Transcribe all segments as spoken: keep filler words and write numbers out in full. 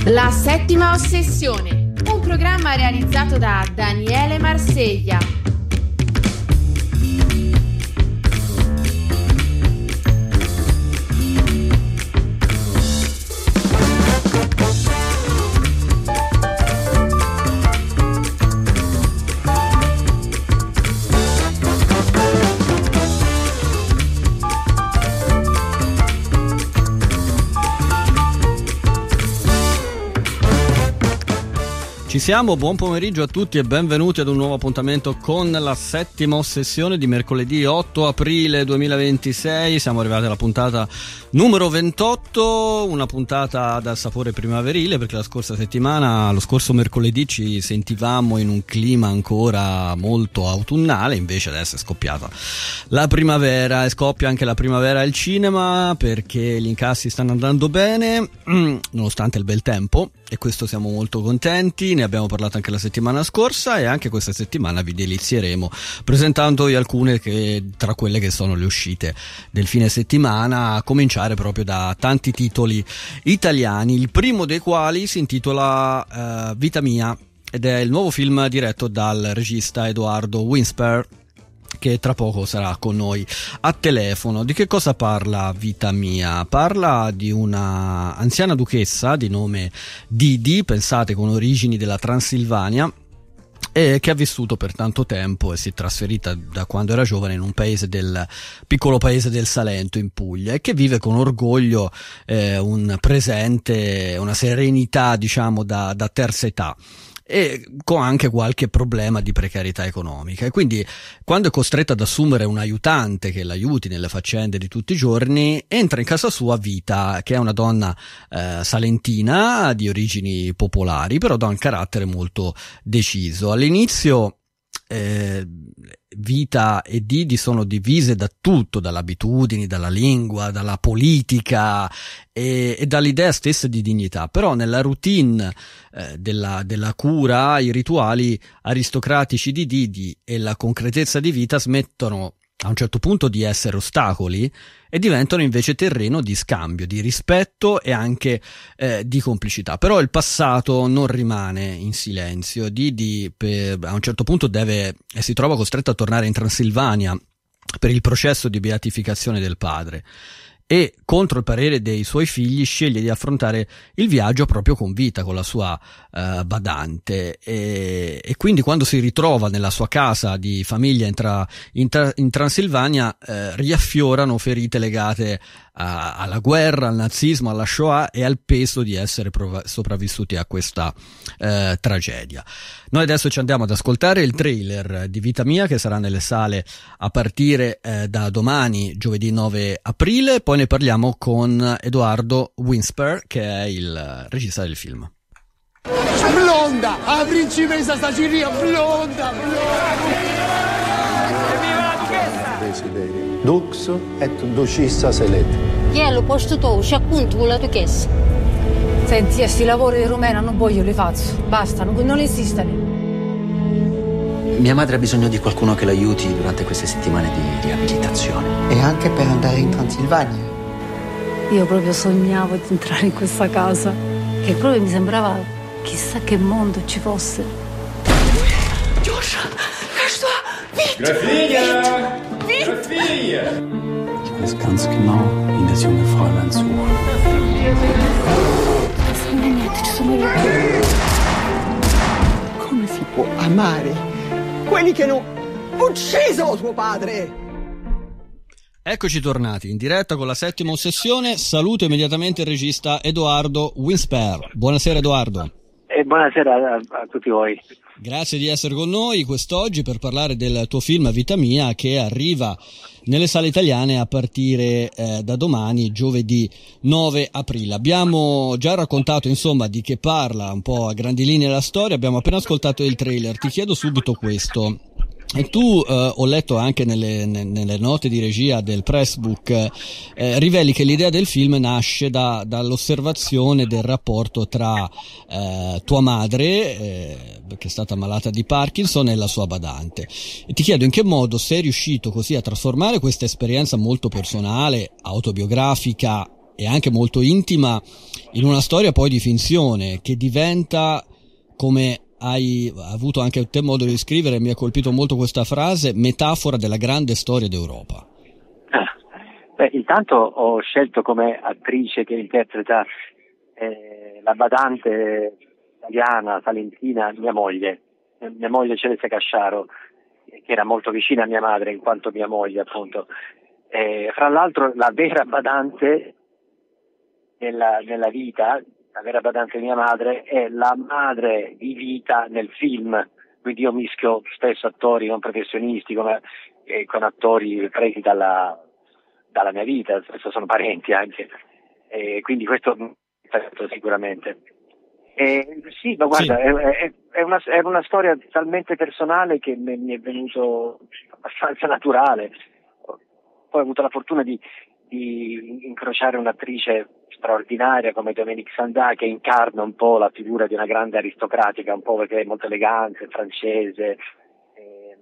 La settima ossessione, un programma realizzato da Daniele Marseglia. Ci siamo, buon pomeriggio a tutti e benvenuti ad un nuovo appuntamento con la settima ossessione di mercoledì otto aprile duemilaventisei. Siamo arrivati alla puntata numero ventotto, una puntata dal sapore primaverile, perché la scorsa settimana, lo scorso mercoledì, ci sentivamo in un clima ancora molto autunnale, invece adesso è scoppiata la primavera e scoppia anche la primavera al cinema, perché gli incassi stanno andando bene nonostante il bel tempo, e questo siamo molto contenti. Ne abbiamo parlato anche la settimana scorsa e anche questa settimana vi delizieremo presentandovi alcune che, tra quelle che sono le uscite del fine settimana, a cominciare proprio da tanti titoli italiani, il primo dei quali si intitola uh, Vita Mia ed è il nuovo film diretto dal regista Edoardo Winsper, che tra poco sarà con noi a telefono. Di che cosa parla Vita Mia? Parla di una anziana duchessa di nome Didi, pensate, con origini della Transilvania, e che ha vissuto per tanto tempo e si è trasferita da quando era giovane in un paese del piccolo paese del Salento in Puglia, e che vive con orgoglio eh, un presente, una serenità diciamo da, da terza età, e con anche qualche problema di precarietà economica. E quindi, quando è costretta ad assumere un aiutante che l'aiuti nelle faccende di tutti i giorni, entra in casa sua Vita, che è una donna eh, salentina di origini popolari, però da un carattere molto deciso. All'inizio eh, Vita e Didi sono divise da tutto, dalle abitudini, dalla lingua, dalla politica e, e dall'idea stessa di dignità, però nella routine eh, della, della cura, i rituali aristocratici di Didi e la concretezza di Vita smettono a un certo punto di essere ostacoli e diventano invece terreno di scambio, di rispetto e anche eh, di complicità. Però il passato non rimane in silenzio. Didi per, a un certo punto deve e si trova costretto a tornare in Transilvania per il processo di beatificazione del padre, e contro il parere dei suoi figli sceglie di affrontare il viaggio proprio con Vita, con la sua uh, badante, e, e quindi quando si ritrova nella sua casa di famiglia in, tra, in, tra, in Transilvania eh, riaffiorano ferite legate a, alla guerra, al nazismo, alla Shoah e al peso di essere prov- sopravvissuti a questa eh, tragedia. Noi adesso ci andiamo ad ascoltare il trailer di Vita Mia, che sarà nelle sale a partire eh, da domani, giovedì nove aprile. Poi ne parliamo con Edoardo Winsper, che è il regista del film. Blonda, la principessa sta ciria, blonda, blonda. Desideri. Dux et ducissa selet. Chi è lo posto tu? C'è appunto con la duchessa. Senti, questi lavori di Rumena non voglio li faccio. Basta, non, non esistono. Mia madre ha bisogno di qualcuno che l'aiuti durante queste settimane di riabilitazione. E anche per andare in Transilvania. Io proprio sognavo di entrare in questa casa, che proprio mi sembrava chissà che mondo ci fosse. Giorgia, questo è Grafinia! Grafinia! Ich weiß ganz genau, wie das junge Fräulein sucht. Niente, ci sono io. Come si può amare quelli che hanno ucciso tuo padre? Eccoci tornati in diretta con la settima ossessione. Saluto immediatamente il regista Edoardo Winsper. Buonasera Edoardo. E buonasera a, a tutti voi. Grazie di essere con noi quest'oggi per parlare del tuo film Vita Mia, che arriva nelle sale italiane a partire eh, da domani, giovedì nove aprile. Abbiamo già raccontato insomma di che parla un po' a grandi linee la storia, abbiamo appena ascoltato il trailer. Ti chiedo subito questo: E tu, eh, ho letto anche nelle, nelle note di regia del pressbook, eh, riveli che l'idea del film nasce da, dall'osservazione del rapporto tra eh, tua madre, eh, che è stata malata di Parkinson, e la sua badante. E ti chiedo in che modo sei riuscito così a trasformare questa esperienza molto personale, autobiografica e anche molto intima in una storia poi di finzione che diventa, come hai avuto anche te modo di scrivere, mi ha colpito molto questa frase, metafora della grande storia d'Europa. Beh, intanto ho scelto come attrice che interpreta eh, la badante italiana, salentina, mia moglie, mia moglie Celeste Casciaro, che era molto vicina a mia madre in quanto mia moglie, appunto. Eh, fra l'altro la vera badante nella, nella vita, la vera badante di mia madre è la madre di Vita nel film, quindi io mischio spesso attori non professionisti come, eh, con attori presi dalla dalla mia vita, spesso sono parenti anche, e quindi questo sicuramente. E, sì, ma guarda, sì. È, è, una, è una storia talmente personale che mi, mi è venuto abbastanza naturale. Poi ho avuto la fortuna di, di incrociare un'attrice straordinaria come Dominique Sanda, che incarna un po' la figura di una grande aristocratica, un po' perché è molto elegante, francese. E,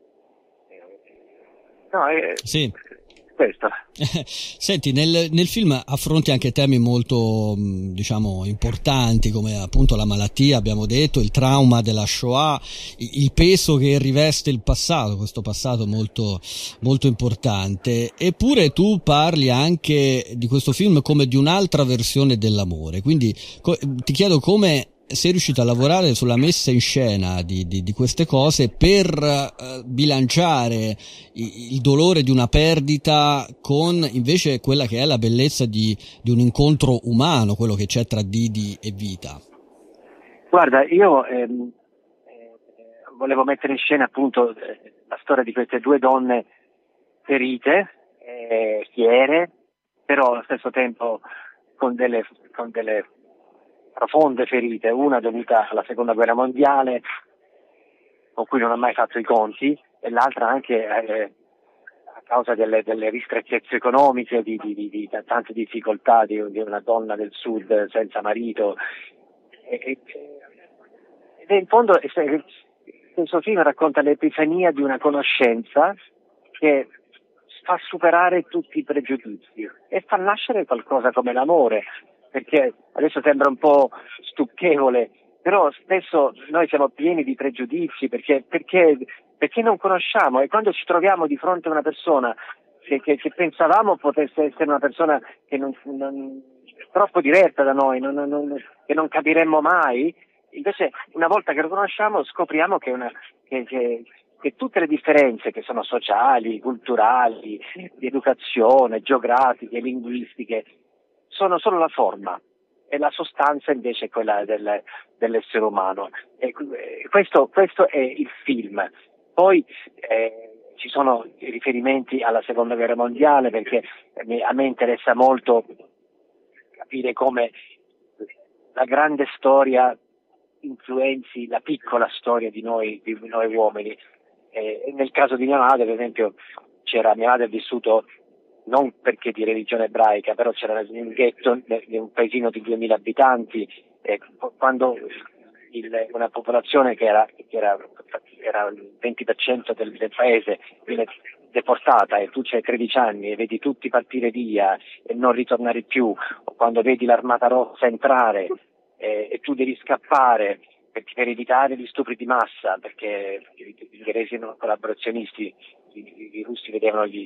no, è, sì. Questo. Senti, nel, nel film affronti anche temi molto, diciamo, importanti, come appunto la malattia, abbiamo detto, il trauma della Shoah, il peso che riveste il passato, questo passato molto, molto importante. Eppure tu parli anche di questo film come di un'altra versione dell'amore. Quindi co- ti chiedo come sei riuscito a lavorare sulla messa in scena di, di, di queste cose per uh, bilanciare il, il dolore di una perdita con invece quella che è la bellezza di, di un incontro umano, quello che c'è tra Didi e Vita. Guarda, io ehm, eh, volevo mettere in scena appunto eh, la storia di queste due donne ferite, eh, fiere, però allo stesso tempo con delle, con delle profonde ferite, una dovuta alla seconda guerra mondiale con cui non ha mai fatto i conti e l'altra anche eh, a causa delle, delle ristrettezze economiche, di, di, di, di tante difficoltà di, di una donna del sud senza marito e, e, ed in fondo questo film racconta l'epifania di una conoscenza che fa superare tutti i pregiudizi e fa nascere qualcosa come l'amore. Perché adesso sembra un po' stucchevole, però spesso noi siamo pieni di pregiudizi perché, perché, perché non conosciamo e quando ci troviamo di fronte a una persona che, che, che pensavamo potesse essere una persona che non, non troppo diretta da noi, non, non, che non capiremmo mai, invece una volta che lo conosciamo scopriamo che, una, che, che, che tutte le differenze che sono sociali, culturali, di educazione, geografiche, linguistiche, sono solo la forma e la sostanza invece è quella del, dell'essere umano. E questo, questo è il film. Poi eh, ci sono i riferimenti alla seconda guerra mondiale perché a me interessa molto capire come la grande storia influenzi la piccola storia di noi, di noi uomini. E nel caso di mia madre, per esempio, c'era mia madre ha vissuto non perché di religione ebraica, però c'era un ghetto di un paesino di duemila abitanti, e quando il, una popolazione che era, che era, era il venti per cento del, del paese viene deportata e tu c'hai tredici anni e vedi tutti partire via e non ritornare più, o quando vedi l'Armata Rossa entrare e, e tu devi scappare per, per evitare gli stupri di massa, perché gli ungheresi erano collaborazionisti, i, i, i russi vedevano gli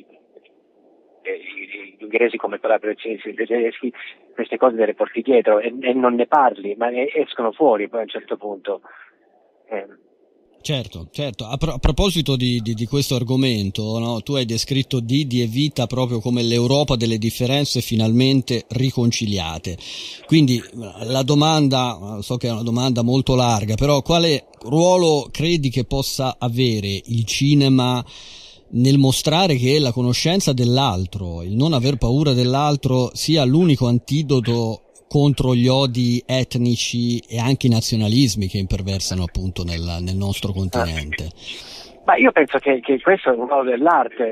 gli ungheresi come collaborazionisti tedeschi, queste cose te le porti dietro e, e non ne parli, ma ne escono fuori poi a un certo punto. Eh. Certo, certo. A, pro- a proposito di, di, di questo argomento, no? Tu hai descritto Didi e Vita proprio come l'Europa delle differenze finalmente riconciliate. Quindi la domanda, so che è una domanda molto larga, però quale ruolo credi che possa avere il cinema nel mostrare che la conoscenza dell'altro, il non aver paura dell'altro sia l'unico antidoto contro gli odi etnici e anche i nazionalismi che imperversano appunto nel, nel nostro continente? Ma io penso che, che questo è un ruolo dell'arte.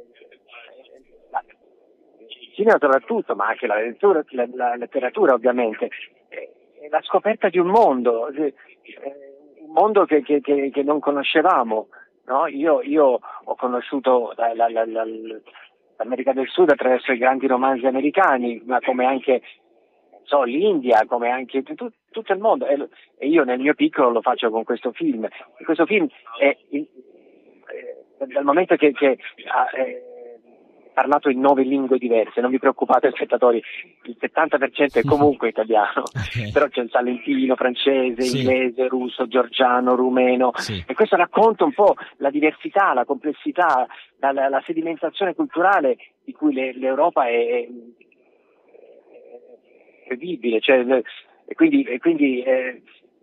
Il cinema soprattutto, ma anche la letteratura, la, la letteratura ovviamente, è la scoperta di un mondo, un mondo che, che, che, che non conoscevamo. No, io, io ho conosciuto la, la, la, la, l'America del Sud attraverso i grandi romanzi americani, ma come anche so, l'India, come anche tu, tutto il mondo, e, e io nel mio piccolo lo faccio con questo film. E questo film è, è, è dal momento che, che ha è parlato in nove lingue diverse, non vi preoccupate spettatori, il settanta per cento è comunque italiano, okay. Però c'è il salentino, francese, sì. inglese, russo, georgiano, rumeno, sì. E questo racconta un po' la diversità, la complessità, la, la, la sedimentazione culturale di cui le, l'Europa è, è incredibile, cioè, e quindi, e quindi eh,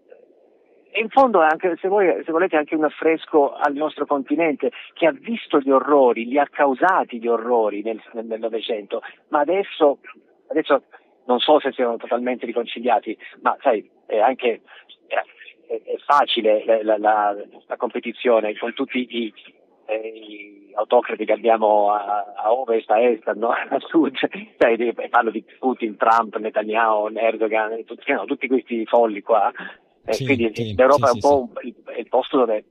e in fondo anche, se, voi, se volete, anche un affresco al nostro continente che ha visto gli orrori, li ha causati gli orrori nel, nel Novecento, ma adesso, adesso non so se siano totalmente riconciliati, ma sai, è anche è, è facile la, la, la competizione con tutti i, eh, i autocrati che abbiamo a, a ovest, a est, no? A sud, sai, parlo di Putin, Trump, Netanyahu, Erdogan, tutti, no, tutti questi folli qua. Eh, sì, quindi sì, l'Europa sì, è un po' sì. il, il posto dove,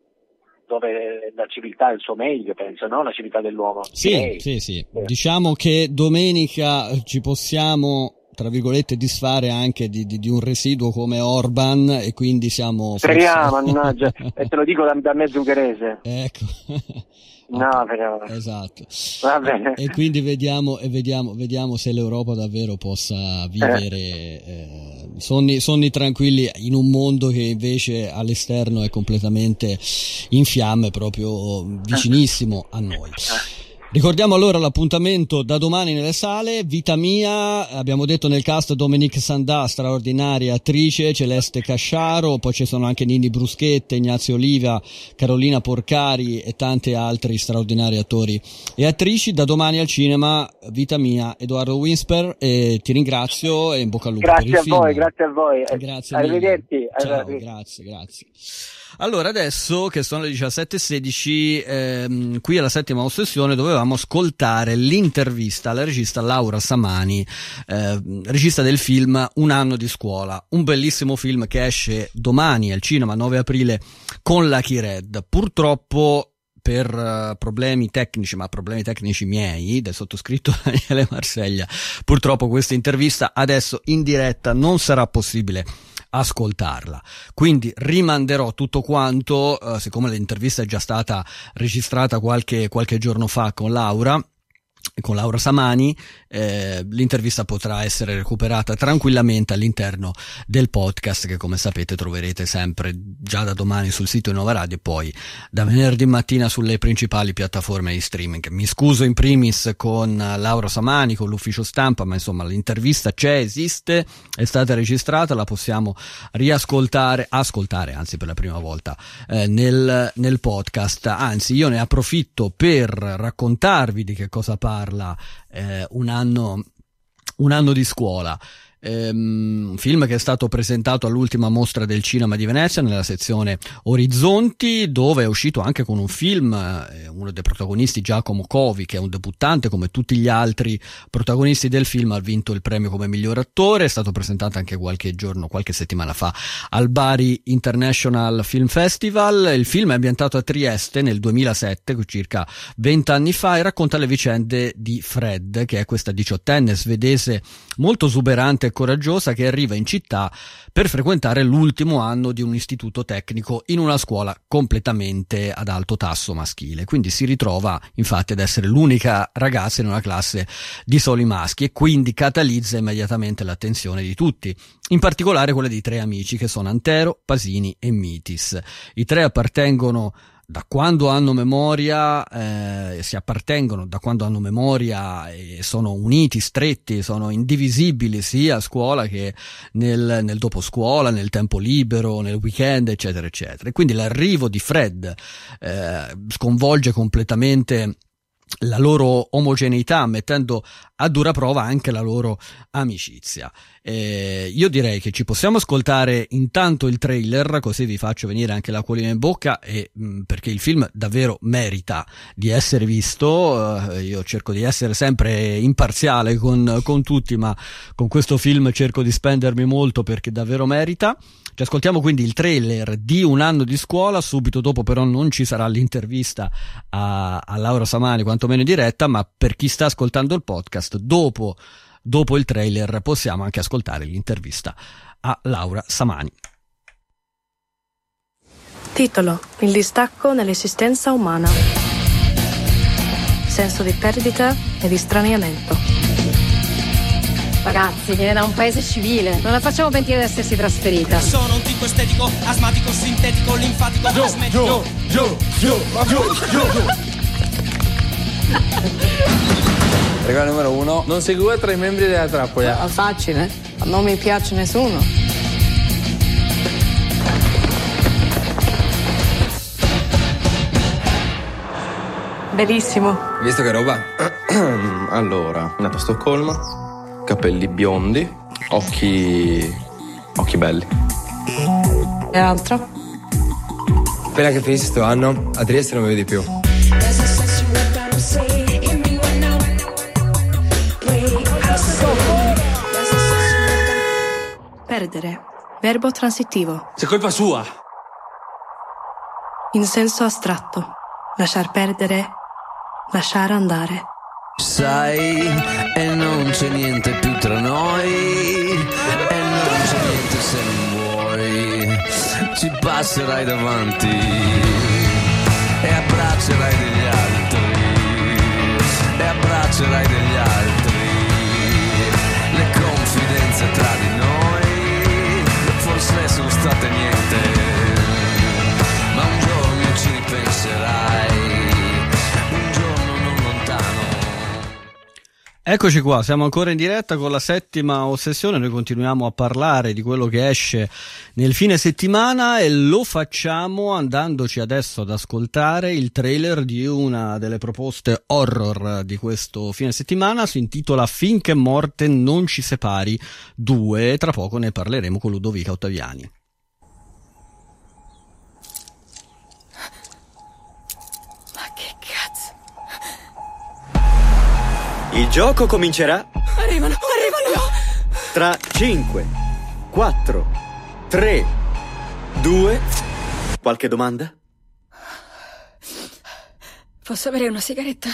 dove la civiltà è il suo meglio, penso, no? La civiltà dell'uomo. Sì, Direi. sì, sì. Eh. Diciamo che domenica ci possiamo, tra virgolette, disfare anche di, di, di un residuo come Orban, e quindi siamo... Speriamo, mannaggia, e te lo dico da, da mezzo ungherese. Ecco. No, però... Esatto. Va bene. E quindi vediamo, e vediamo, vediamo se l'Europa davvero possa vivere eh. Eh, sonni, sonni tranquilli in un mondo che invece all'esterno è completamente in fiamme, proprio vicinissimo a noi. Ricordiamo allora l'appuntamento da domani nelle sale. Vita Mia, abbiamo detto nel cast Dominique Sandà, straordinaria attrice, Celeste Casciaro, poi ci sono anche Nini Bruschetta, Ignazio Oliva, Carolina Porcari e tanti altri straordinari attori e attrici. Da domani al cinema Vita Mia, Edoardo Winsper, e ti ringrazio e in bocca al lupo. Grazie per il a film. voi, grazie a voi. Grazie Arrivederci. Ciao, grazie, grazie. Allora, adesso che sono le diciassette e sedici, ehm, qui alla Settima Ossessione dovevamo ascoltare l'intervista alla regista Laura Samani, eh, regista del film Un anno di scuola, un bellissimo film che esce domani al cinema, nove aprile, con Lucky Red. Purtroppo per uh, problemi tecnici, ma problemi tecnici miei, del sottoscritto Daniele Marseglia, purtroppo questa intervista adesso in diretta non sarà possibile ascoltarla, quindi rimanderò tutto quanto, uh, siccome l'intervista è già stata registrata qualche, qualche giorno fa con Laura con Laura Samani, eh, l'intervista potrà essere recuperata tranquillamente all'interno del podcast, che come sapete troverete sempre già da domani sul sito di Nova Radio e poi da venerdì mattina sulle principali piattaforme di streaming. Mi scuso in primis con Laura Samani, con l'ufficio stampa, ma insomma l'intervista c'è, esiste, è stata registrata, la possiamo riascoltare, ascoltare anzi per la prima volta eh, nel, nel podcast. Anzi, io ne approfitto per raccontarvi di che cosa parla eh, un anno un anno di scuola. Um, un film che è stato presentato all'ultima mostra del cinema di Venezia nella sezione Orizzonti, dove è uscito anche con un film, eh, uno dei protagonisti, Giacomo Covi, che è un debuttante come tutti gli altri protagonisti del film, ha vinto il premio come miglior attore. È stato presentato anche qualche giorno, qualche settimana fa al Bari International Film Festival. Il film è ambientato a Trieste nel duemilasette, circa vent'anni fa, e racconta le vicende di Fred, che è questa diciottenne svedese molto esuberante coraggiosa che arriva in città per frequentare l'ultimo anno di un istituto tecnico in una scuola completamente ad alto tasso maschile. Quindi si ritrova infatti ad essere l'unica ragazza in una classe di soli maschi, e quindi catalizza immediatamente l'attenzione di tutti, in particolare quella di tre amici che sono Antero, Pasini e Mitis. I tre appartengono da quando hanno memoria, eh, si appartengono da quando hanno memoria e sono uniti, stretti, sono indivisibili sia a scuola che nel, nel doposcuola, nel tempo libero, nel weekend, eccetera, eccetera. E quindi l'arrivo di Fred eh, sconvolge completamente la loro omogeneità, mettendo a dura prova anche la loro amicizia. Eh, io direi che ci possiamo ascoltare intanto il trailer, così vi faccio venire anche l'acquolina in bocca, e mh, perché il film davvero merita di essere visto. Eh, io cerco di essere sempre imparziale con, con tutti, ma con questo film cerco di spendermi molto perché davvero merita. Ci ascoltiamo quindi il trailer di Un anno di scuola. Subito dopo però non ci sarà l'intervista a, a Laura Samani, quantomeno in diretta, ma per chi sta ascoltando il podcast, dopo dopo il trailer possiamo anche ascoltare l'intervista a Laura Samani. Titolo: Il distacco nell'esistenza umana. Senso di perdita e di straniamento. Ragazzi, viene da un paese civile, non la facciamo pentire di essersi trasferita. Sono un tipo estetico, asmatico, sintetico, linfatico, Giù, asmetico. giù, giù, giù, giù, giù. Regola numero uno: non seguire tra i membri della trappola. È facile, non mi piace nessuno. Bellissimo. Visto che roba? Allora, nato a Stoccolma, capelli biondi, occhi... occhi belli. E altro? Appena che finisci sto anno, a Trieste non mi vedi più. Perdere. Verbo transitivo. C'è colpa sua. In senso astratto. Lasciar perdere. Lasciare andare. Sai, e non c'è niente più tra noi, e non c'è niente se non vuoi, ci passerai davanti e abbraccerai degli altri, e abbraccerai degli altri, le confidenze tra di noi, forse sono state niente, ma un giorno ci ripenserai. Eccoci qua, siamo ancora in diretta con la settima ossessione, noi continuiamo a parlare di quello che esce nel fine settimana e lo facciamo andandoci adesso ad ascoltare il trailer di una delle proposte horror di questo fine settimana, si intitola Finché morte non ci separi due e tra poco ne parleremo con Ludovica Ottaviani. Il gioco comincerà. Arrivano, arrivano! Tra cinque, quattro, tre, due. Qualche domanda? Posso avere una sigaretta?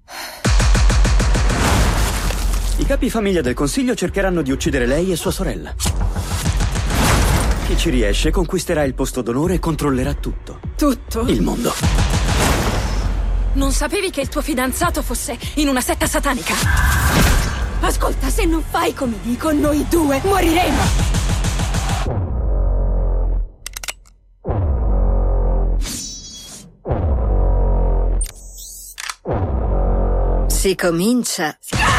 I capi famiglia del consiglio cercheranno di uccidere lei e sua sorella. Chi ci riesce conquisterà il posto d'onore e controllerà tutto. Tutto? Il mondo. Non sapevi che il tuo fidanzato fosse in una setta satanica? Ascolta, se non fai come dico, noi due moriremo! Si comincia.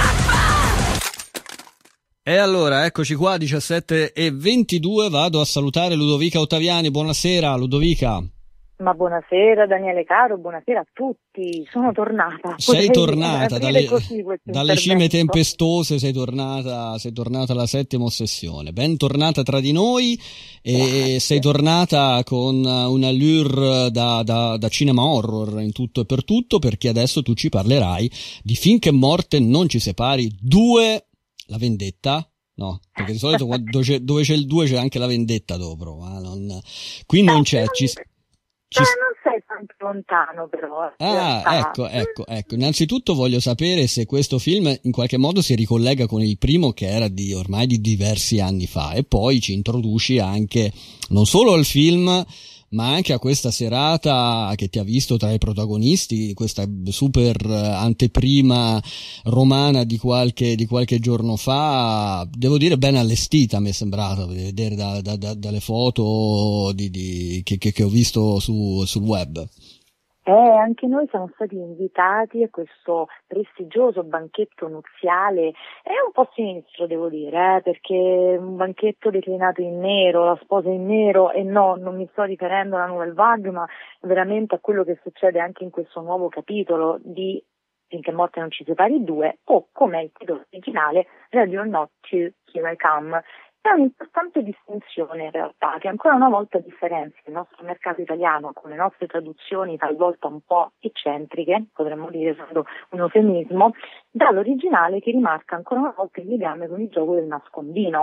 E allora, eccoci qua, diciassette e ventidue, vado a salutare Ludovica Ottaviani. Buonasera, Ludovica. Ma buonasera Daniele caro, buonasera a tutti, sono tornata. Sei Potrei tornata dalle, dalle cime intervento. tempestose, sei tornata, sei tornata alla settima ossessione. Ben tornata tra di noi e Grazie. Sei tornata con un allure da, da, da cinema horror in tutto e per tutto, perché adesso tu ci parlerai di Finché morte non ci separi due, la vendetta. No, perché di solito dove c'è, dove c'è il due c'è anche la vendetta dopo, ma non, qui non c'è, ci Ci... Eh, non sei tanto lontano però. Ah, ecco, ecco, ecco. Innanzitutto voglio sapere se questo film in qualche modo si ricollega con il primo, che era di ormai di diversi anni fa, e poi ci introduci anche non solo al film ma anche a questa serata che ti ha visto tra i protagonisti, questa super anteprima romana di qualche, di qualche giorno fa, devo dire ben allestita, mi è sembrato, vedere da, da, da, dalle foto di, di, che, che, che ho visto su, sul web. Eh, anche noi siamo stati invitati a questo prestigioso banchetto nuziale, è un po' sinistro devo dire, eh, perché un banchetto declinato in nero, la sposa in nero, e no, non mi sto riferendo alla Nouvelle Vague, ma veramente a quello che succede anche in questo nuovo capitolo di Finché morte non ci separi due, o come è il titolo originale, Ready or Not to Here I Come. È un'importante distinzione in realtà, che ancora una volta differenzia il nostro mercato italiano con le nostre traduzioni talvolta un po' eccentriche, potremmo dire usando un eufemismo, dall'originale che rimarca ancora una volta il legame con il gioco del nascondino.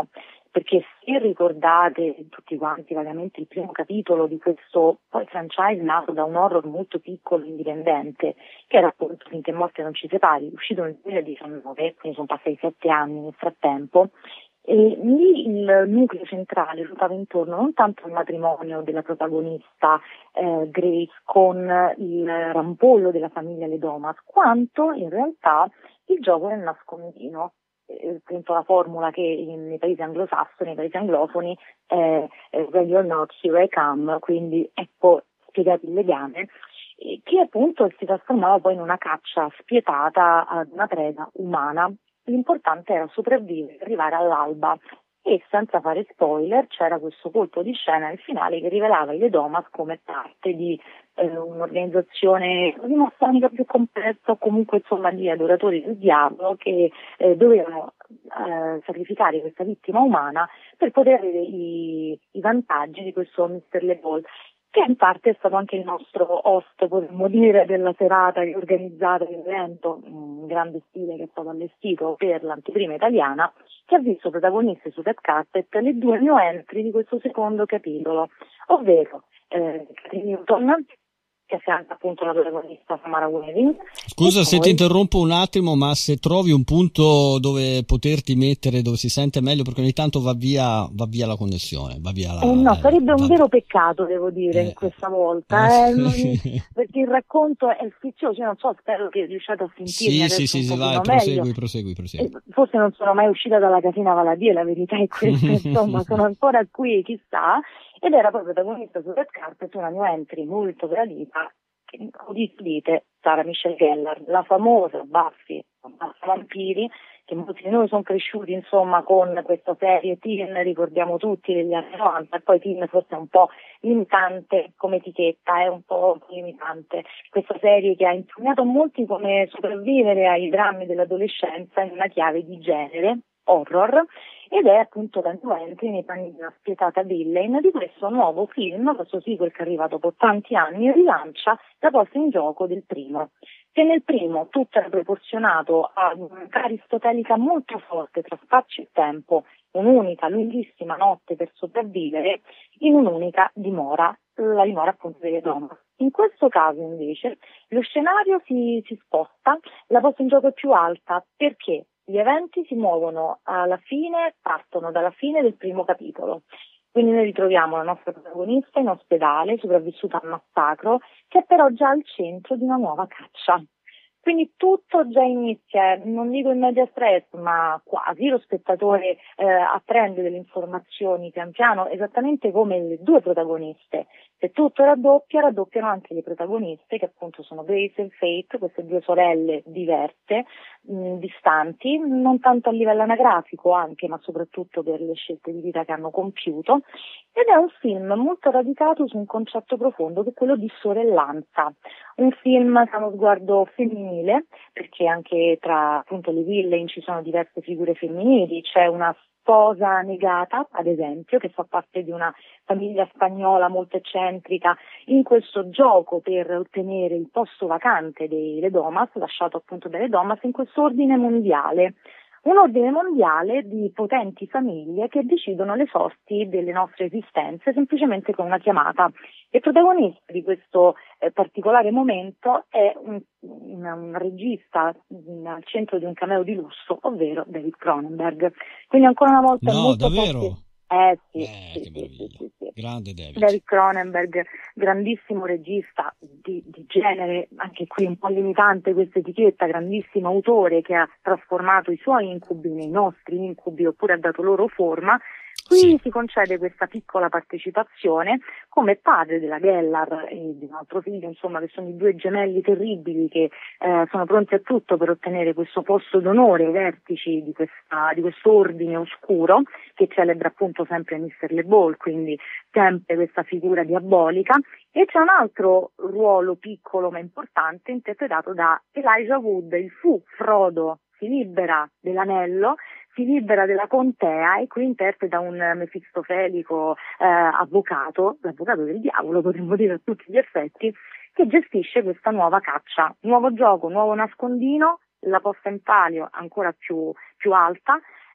perché se ricordate tutti quanti vagamente il primo capitolo di questo poi franchise nato da un horror molto piccolo indipendente, che era appunto Finché morte non ci separi, uscito nel duemiladiciannove, quindi sono passati sette anni nel frattempo, e lì il nucleo centrale ruotava intorno non tanto al matrimonio della protagonista eh, Grace con il rampollo della famiglia Le Domas, quanto in realtà il gioco del nascondino. Appunto la formula che in, nei paesi anglosassoni, nei paesi anglofoni è eh, ready or not, here I come, quindi ecco spiegato il legame, eh, che appunto si trasformava poi in una caccia spietata ad una preda umana. L'importante era sopravvivere, arrivare all'alba, e senza fare spoiler c'era questo colpo di scena nel finale che rivelava i Le Domas come parte di eh, un'organizzazione di massonica più complessa, o comunque insomma di adoratori del diavolo che eh, dovevano eh, sacrificare questa vittima umana per poter avere i, i vantaggi di questo mister Le Ball, che in parte è stato anche il nostro host, potremmo dire, della serata organizzata l'evento, in grande stile che è stato allestito per l'anteprima italiana, che ha visto protagoniste su red carpet le due new entry di questo secondo capitolo, ovvero eh, Catherine Newton, che affianca appunto la protagonista Samara Weaving. Scusa se poi... ti interrompo un attimo, ma se trovi un punto dove poterti mettere, dove si sente meglio, perché ogni tanto va via, va via la connessione, va via la... Eh no, eh, sarebbe un va... vero peccato, devo dire, eh, questa volta, eh, eh, non... perché il racconto è sfizioso, io non so, spero che riusciate a sentirmi. Sì, sì, sì, sì, vai, prosegui, prosegui, prosegui. Eh, forse non sono mai uscita dalla casina Valadia, la verità è questa, insomma, sono ancora qui, chissà, ed era poi protagonista su red carpet una new entry molto gradita, che udite Sarah Michelle Gellar, la famosa Buffy, Buffy Vampiri, che molti di noi sono cresciuti insomma con questa serie teen, ricordiamo tutti, degli anni novanta, e poi teen forse è un po' limitante come etichetta, è un po' limitante, questa serie che ha insegnato a molti come sopravvivere ai drammi dell'adolescenza in una chiave di genere, horror, ed è appunto la new entry nei panni di una spietata villain di questo nuovo film, questo sequel che arriva dopo tanti anni, rilancia la posta in gioco del primo. Se nel primo tutto era proporzionato a un'unità aristotelica molto forte tra spazio e tempo, un'unica lunghissima notte per sopravvivere, in un'unica dimora, la dimora appunto delle Domas. In questo caso invece lo scenario si, si sposta, la posta in gioco è più alta, perché gli eventi si muovono alla fine, partono dalla fine del primo capitolo. Quindi noi ritroviamo la nostra protagonista in ospedale, sopravvissuta al massacro, che è però già al centro di una nuova caccia. Quindi tutto già inizia, non dico in media stress, ma quasi lo spettatore eh, apprende delle informazioni pian piano, esattamente come le due protagoniste. Se tutto raddoppia, raddoppiano anche le protagoniste, che appunto sono Grace e Faith, queste due sorelle diverse, mh, distanti, non tanto a livello anagrafico anche, ma soprattutto per le scelte di vita che hanno compiuto. Ed è un film molto radicato su un concetto profondo, che è quello di sorellanza. Un film che ha uno sguardo femminile, perché anche tra appunto le villain ci sono diverse figure femminili, c'è una sposa negata, ad esempio, che fa parte di una famiglia spagnola molto eccentrica, in questo gioco per ottenere il posto vacante dei Le Domas, lasciato appunto dalle Domas, in questo ordine mondiale. Un ordine mondiale di potenti famiglie che decidono le sorti delle nostre esistenze semplicemente con una chiamata. Il protagonista di questo eh, particolare momento è un, un, un regista mh, al centro di un cameo di lusso, ovvero David Cronenberg. Quindi ancora una volta no, è molto davvero? Forte... Eh sì, eh, sì, che sì, meraviglia. sì, sì. Grande David. David Cronenberg, grandissimo regista di, di genere, anche qui un po' limitante questa etichetta, grandissimo autore che ha trasformato i suoi incubi nei nostri incubi oppure ha dato loro forma. Qui sì. Si concede questa piccola partecipazione come padre della Gellar e di un altro figlio, insomma, che sono i due gemelli terribili che eh, sono pronti a tutto per ottenere questo posto d'onore ai vertici di questa di questo ordine oscuro che celebra appunto sempre mister Le Ball, quindi sempre questa figura diabolica. E c'è un altro ruolo piccolo ma importante interpretato da Elijah Wood, il fu Frodo si libera dell'anello, si libera della contea e qui interpreta un mefistofelico eh, avvocato, l'avvocato del diavolo potremmo dire a tutti gli effetti, che gestisce questa nuova caccia, nuovo gioco, nuovo nascondino, la posta in palio ancora più, più alta,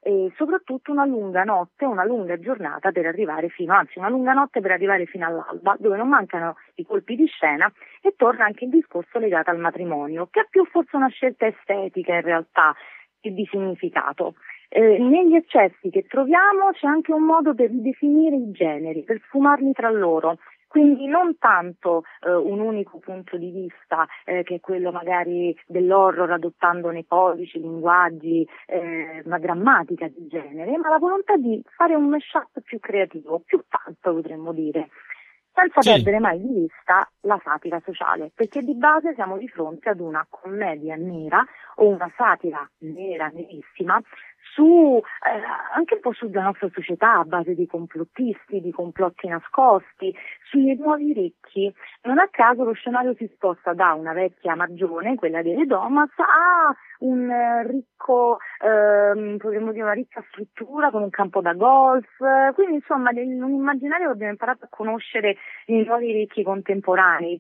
e soprattutto una lunga notte, una lunga giornata per arrivare fino, anzi una lunga notte per arrivare fino all'alba, dove non mancano i colpi di scena e torna anche il discorso legato al matrimonio, che è più forse una scelta estetica in realtà che di significato. Eh, negli eccessi che troviamo c'è anche un modo per ridefinire i generi, per sfumarli tra loro. Quindi non tanto eh, un unico punto di vista, eh, che è quello magari dell'horror adottando nei codici, linguaggi, eh, una grammatica di genere, ma la volontà di fare un mashup più creativo, più tanto potremmo dire, senza sì. perdere mai di vista la satira sociale, perché di base siamo di fronte ad una commedia nera o una satira nera, nerissima, su eh, anche un po' sulla nostra società a base di complottisti, di complotti nascosti, sui nuovi ricchi. Non a caso lo scenario si sposta da una vecchia magione, quella delle Domas, a un eh, ricco, eh, potremmo dire una ricca struttura con un campo da golf, quindi insomma un immaginario che abbiamo imparato a conoscere nei nuovi ricchi contemporanei.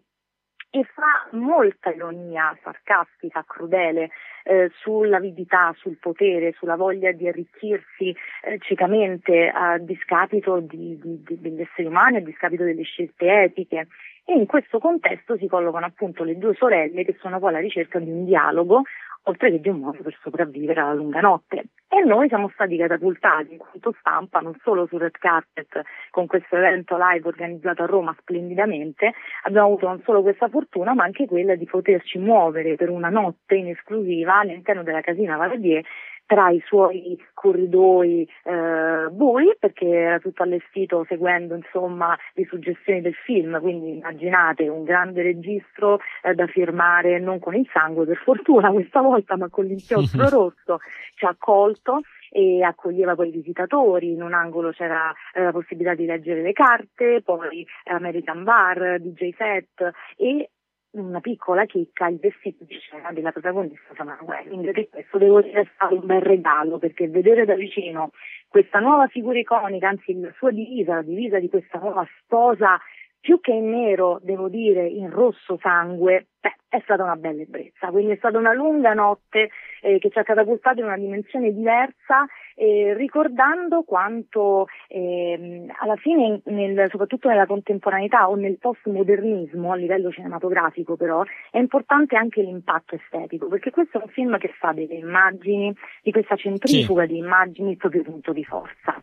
E fa molta ironia sarcastica, crudele, eh, sull'avidità, sul potere, sulla voglia di arricchirsi eh, ciecamente a discapito di, di, di, degli esseri umani, a discapito delle scelte etiche. E in questo contesto si collocano appunto le due sorelle che sono poi alla ricerca di un dialogo, oltre che di un modo per sopravvivere alla lunga notte. E noi siamo stati catapultati in quanto stampa, non solo sul red carpet, con questo evento live organizzato a Roma splendidamente, abbiamo avuto non solo questa fortuna, ma anche quella di poterci muovere per una notte in esclusiva all'interno della Casina Valadier, tra i suoi corridoi eh, bui, perché era tutto allestito seguendo insomma le suggestioni del film, quindi immaginate un grande registro eh, da firmare non con il sangue per fortuna questa volta, ma con l'inchiostro rosso, ci ha accolto e accoglieva poi i visitatori. In un angolo c'era eh, la possibilità di leggere le carte, poi American Bar, D J set e una piccola chicca, il vestito di scena della protagonista Samara Weaving, che questo devo dire è stato un bel regalo, perché vedere da vicino questa nuova figura iconica, anzi la sua divisa, la divisa di questa nuova sposa, più che in nero, devo dire in rosso sangue, beh, è stata una bella ebbrezza. Quindi è stata una lunga notte eh, che ci ha catapultato in una dimensione diversa, eh, ricordando quanto eh, alla fine, nel, soprattutto nella contemporaneità o nel postmodernismo a livello cinematografico, però è importante anche l'impatto estetico, perché questo è un film che fa delle immagini, di questa centrifuga sì. di immagini, il proprio punto di forza.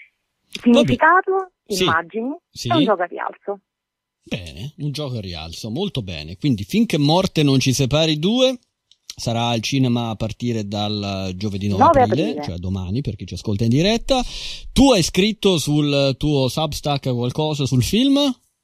Significato, sì. immagini, sì. è un gioco a rialzo. Bene, un gioco a rialzo, molto bene. Quindi Finché morte non ci separi due sarà al cinema a partire dal giovedì nove aprile, aprile, cioè domani per chi ci ascolta in diretta. Tu hai scritto sul tuo Substack qualcosa sul film?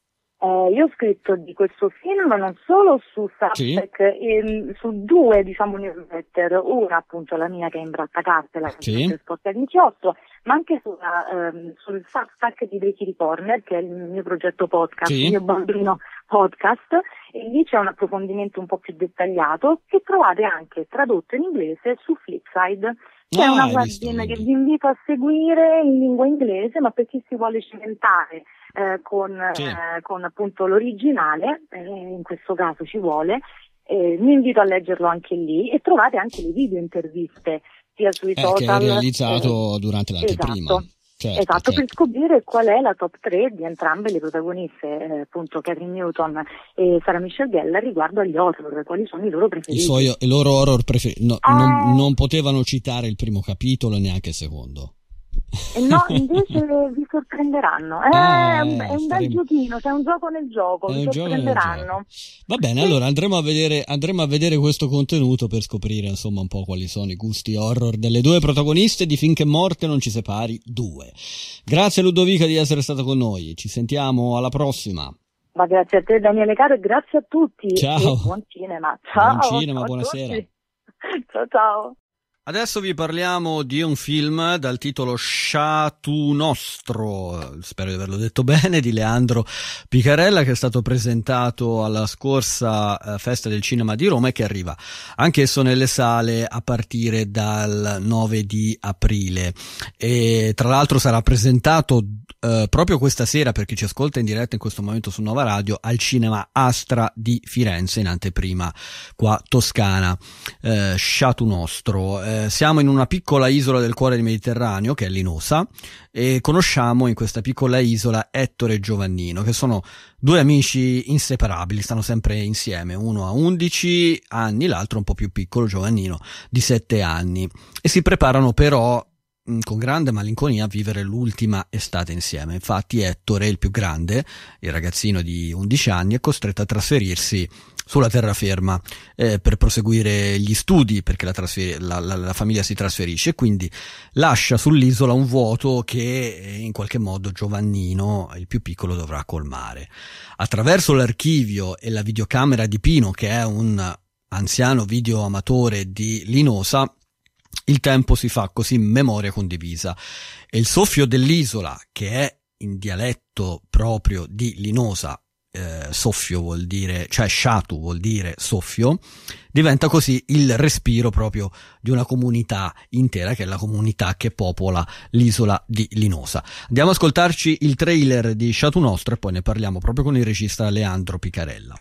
Eh, io ho scritto di questo film non solo su Substack, sì. e, su due diciamo newsletter, una appunto la mia che è in Brattacarte, la sì. del Sport d'inchiostro, ma anche sulla, ehm, sul Substack di The Kitty Corner, che è il mio progetto podcast, sì. il mio bambino podcast, e lì c'è un approfondimento un po' più dettagliato che trovate anche tradotto in inglese su Flipside, che ah, è una webzine che vi invito a seguire in lingua inglese, ma per chi si vuole cimentare eh, con, sì. eh, con appunto l'originale, eh, in questo caso ci vuole, eh, vi invito a leggerlo anche lì, e trovate anche le video interviste sia sui eh, social che è realizzato eh, durante l'anteprima. Esatto. Certo, esatto, certo. Per scoprire qual è la top tre di entrambe le protagoniste, eh, appunto Catherine Newton e Sarah Michelle Gellar, riguardo agli horror, quali sono i loro preferiti. I, suoi, i loro horror preferiti, no, eh... non, non potevano citare il primo capitolo e neanche il secondo. No, invece vi sorprenderanno. Eh, ah, è un, è un staremo... bel giochino, c'è un gioco nel gioco, è vi sorprenderanno. Va bene, sì. Allora andremo a vedere andremo a vedere questo contenuto per scoprire insomma un po' quali sono i gusti horror delle due protagoniste di Finché morte non ci separi due. Grazie Ludovica di essere stata con noi, ci sentiamo alla prossima. Ma grazie a te Daniele caro e grazie a tutti. Ciao. E buon cinema. Ciao. Buon cinema, ciao buonasera. Ciao ciao. Adesso vi parliamo di un film dal titolo Sciatu Nostro, spero di averlo detto bene, di Leandro Picarella, che è stato presentato alla scorsa eh, Festa del Cinema di Roma e che arriva anch'esso nelle sale a partire dal nove di aprile. E tra l'altro sarà presentato eh, proprio questa sera, per chi ci ascolta in diretta in questo momento su Nova Radio, al Cinema Astra di Firenze, in anteprima qua Toscana, eh, Sciatu Nostro. Eh, siamo in una piccola isola del cuore del Mediterraneo che è Linosa, e conosciamo in questa piccola isola Ettore e Giovannino, che sono due amici inseparabili, stanno sempre insieme. Uno ha undici anni, l'altro un po' più piccolo, Giovannino, di sette anni, e si preparano però con grande malinconia a vivere l'ultima estate insieme. Infatti Ettore, il più grande, il ragazzino di undici anni, è costretto a trasferirsi sulla terraferma eh, per proseguire gli studi, perché la, trasfer- la, la, la famiglia si trasferisce, e quindi lascia sull'isola un vuoto che eh, in qualche modo Giovannino, il più piccolo, dovrà colmare. Attraverso l'archivio e la videocamera di Pino, che è un anziano videoamatore di Linosa, il tempo si fa così memoria condivisa, e il soffio dell'isola, che è in dialetto proprio di Linosa, eh, soffio vuol dire, cioè Sciatu vuol dire soffio, diventa così il respiro proprio di una comunità intera, che è la comunità che popola l'isola di Linosa. Andiamo ad ascoltarci il trailer di Sciatu Nostro e poi ne parliamo proprio con il regista Leandro Picarella.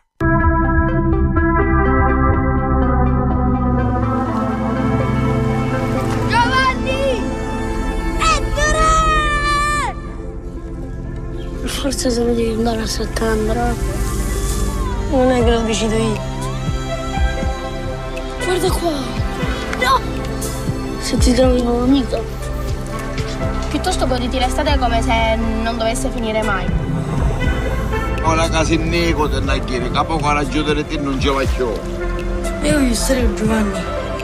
Forse se lo devi andare a Settembro, non è che lo decido io. Guarda qua. No! Se ti trovi un nuovo amico. Piuttosto goditi l'estate come se non dovesse finire mai. Ora casa in nego te ne chiede, capo coraggio di te non ce va più. Io voglio stare con Giovanni.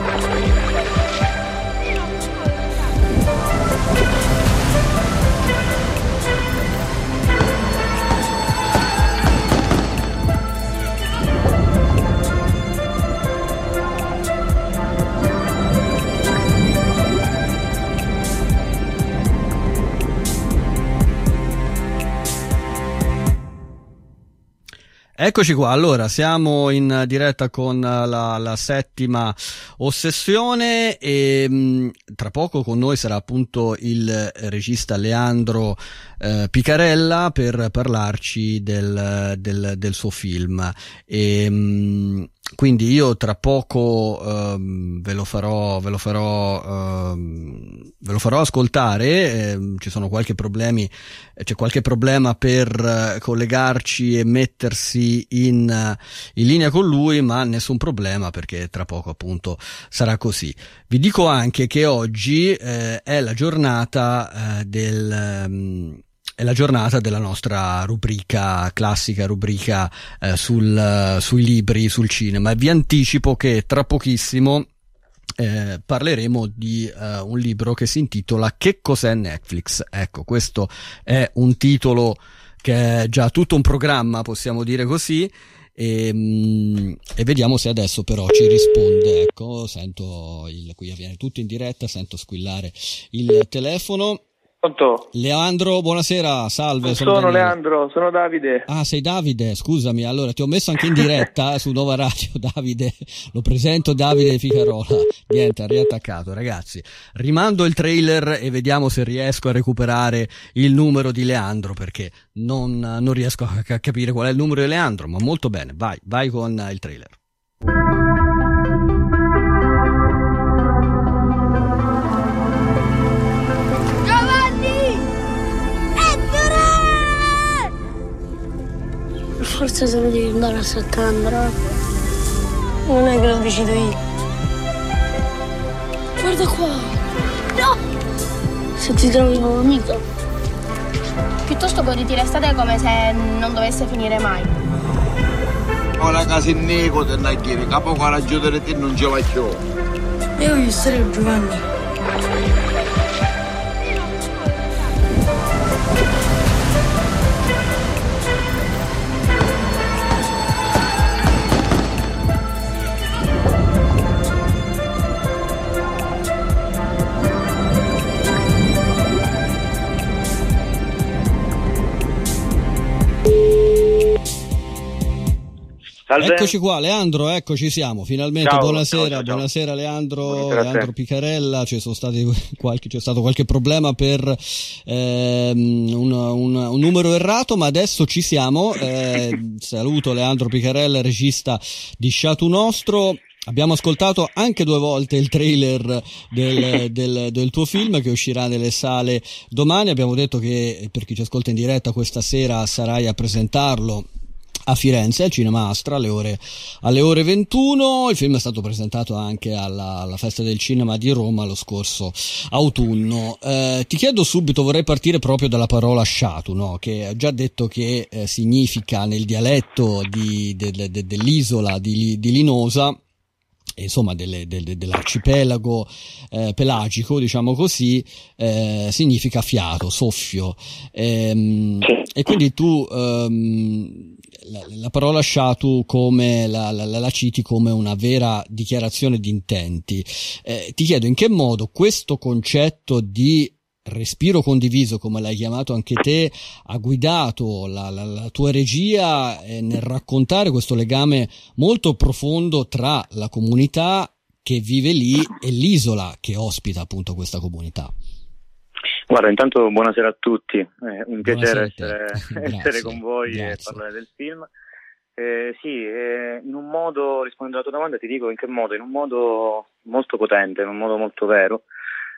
Eccoci qua, allora siamo in diretta con la, la settima ossessione e mh, tra poco con noi sarà appunto il regista Leandro eh, Picarella per parlarci del, del, del suo film. E, mh, quindi io tra poco ehm, ve lo farò ve lo farò ehm, ve lo farò ascoltare. Ehm, ci sono qualche problemi c'è qualche problema per eh, collegarci e mettersi in, in linea con lui, ma nessun problema, perché tra poco appunto sarà così. Vi dico anche che oggi eh, è la giornata eh, del um, è la giornata della nostra rubrica, classica rubrica eh, sul, sui libri, sul cinema, e vi anticipo che tra pochissimo eh, parleremo di eh, un libro che si intitola Che cos'è Netflix? Ecco, questo è un titolo che è già tutto un programma, possiamo dire così, e, e vediamo se adesso però ci risponde. Ecco, sento il, qui avviene tutto in diretta, sento squillare il telefono. Pronto? Leandro, buonasera, salve. Non sono, sono Leandro, sono Davide. Ah, sei Davide, scusami, allora ti ho messo anche in diretta su Nova Radio, Davide, lo presento, Davide Ficarola. Niente, ha riattaccato, ragazzi. Rimando il trailer e vediamo se riesco a recuperare il numero di Leandro, perché non, non riesco a, a capire qual è il numero di Leandro, ma molto bene, vai, vai con il trailer. Forse se lo devi andare a Settembro, non è che lo decido io. Guarda qua. No! Se ti trovi un nuovo amico. Piuttosto goditi l'estate come se non dovesse finire mai. Ora casa in nego te ne chiede, capo coraggio di te non ce va più. Io voglio stare con Giovanni. Salve. Eccoci qua, Leandro, ecco ci siamo, finalmente. Ciao, buonasera, ciao, ciao, ciao. buonasera Leandro, Buonasera Leandro Piccarella. Ci sono stati qualche, c'è stato qualche problema per ehm, un, un, un numero errato, ma adesso ci siamo. Eh, saluto Leandro Piccarella, regista di Sciatu Nostro. Abbiamo ascoltato anche due volte il trailer del, del, del tuo film che uscirà nelle sale domani. Abbiamo detto che per chi ci ascolta in diretta questa sera sarai a presentarlo a Firenze, al Cinema Astra, alle ore, alle ore ventuno. Il film è stato presentato anche alla, alla Festa del Cinema di Roma lo scorso autunno. Eh, ti chiedo subito, vorrei partire proprio dalla parola Sciatu, no? Che ho già detto che eh, significa nel dialetto di, de, de, de, dell'isola di, di Linosa, insomma delle, delle, dell'arcipelago eh, pelagico, diciamo così, eh, significa fiato, soffio, ehm, e quindi tu ehm, la, la parola Sciatu come la, la, la citi come una vera dichiarazione di intenti. Eh, ti chiedo in che modo questo concetto di respiro condiviso, come l'hai chiamato anche te, ha guidato la, la, la tua regia eh, nel raccontare questo legame molto profondo tra la comunità che vive lì e l'isola che ospita appunto questa comunità. Guarda, intanto buonasera a tutti, è un piacere essere, Grazie, essere con voi grazie. e parlare del film. Eh, sì, eh, in un modo, rispondendo alla tua domanda, ti dico in che modo, in un modo molto potente, in un modo molto vero,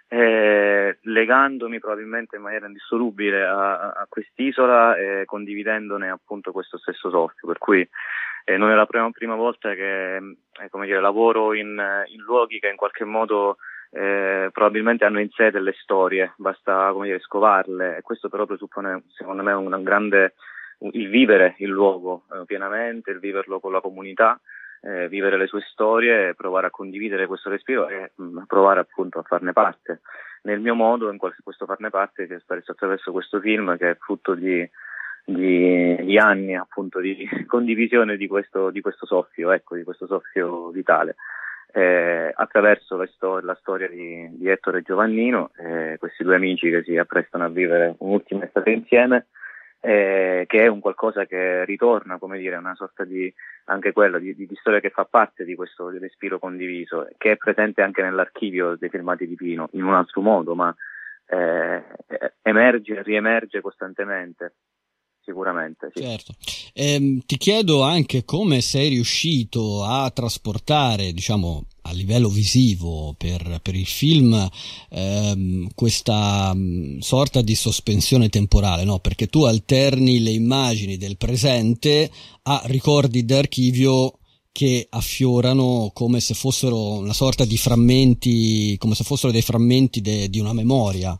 eh, legandomi probabilmente in maniera indissolubile a, a quest'isola e condividendone appunto questo stesso soffio, per cui eh, non è la prima, prima volta che eh, come dire, lavoro in, in luoghi che in qualche modo Eh, probabilmente hanno in sé delle storie, basta come dire scovarle, e questo però presuppone secondo me un grande il vivere il luogo eh, pienamente, il viverlo con la comunità, eh, vivere le sue storie, provare a condividere questo respiro e mh, provare appunto a farne parte nel mio modo, in qualche, questo farne parte che è stato attraverso questo film che è frutto di di, di anni appunto di condivisione di questo di questo soffio, ecco, di questo soffio vitale. Eh, attraverso la, stor- la storia di, di Ettore e Giovannino, eh, questi due amici che si apprestano a vivere un'ultima estate insieme, eh, che è un qualcosa che ritorna, come dire, una sorta di, anche quella, di, di storia che fa parte di questo di respiro condiviso, che è presente anche nell'archivio dei filmati di Pino, in un altro modo, ma eh, emerge e riemerge costantemente. Sicuramente, sì. Certo. Ehm, ti chiedo anche come sei riuscito a trasportare, diciamo, a livello visivo per, per il film ehm, questa mh, sorta di sospensione temporale, no? Perché tu alterni le immagini del presente a ricordi d'archivio che affiorano come se fossero una sorta di frammenti, come se fossero dei frammenti de, di una memoria.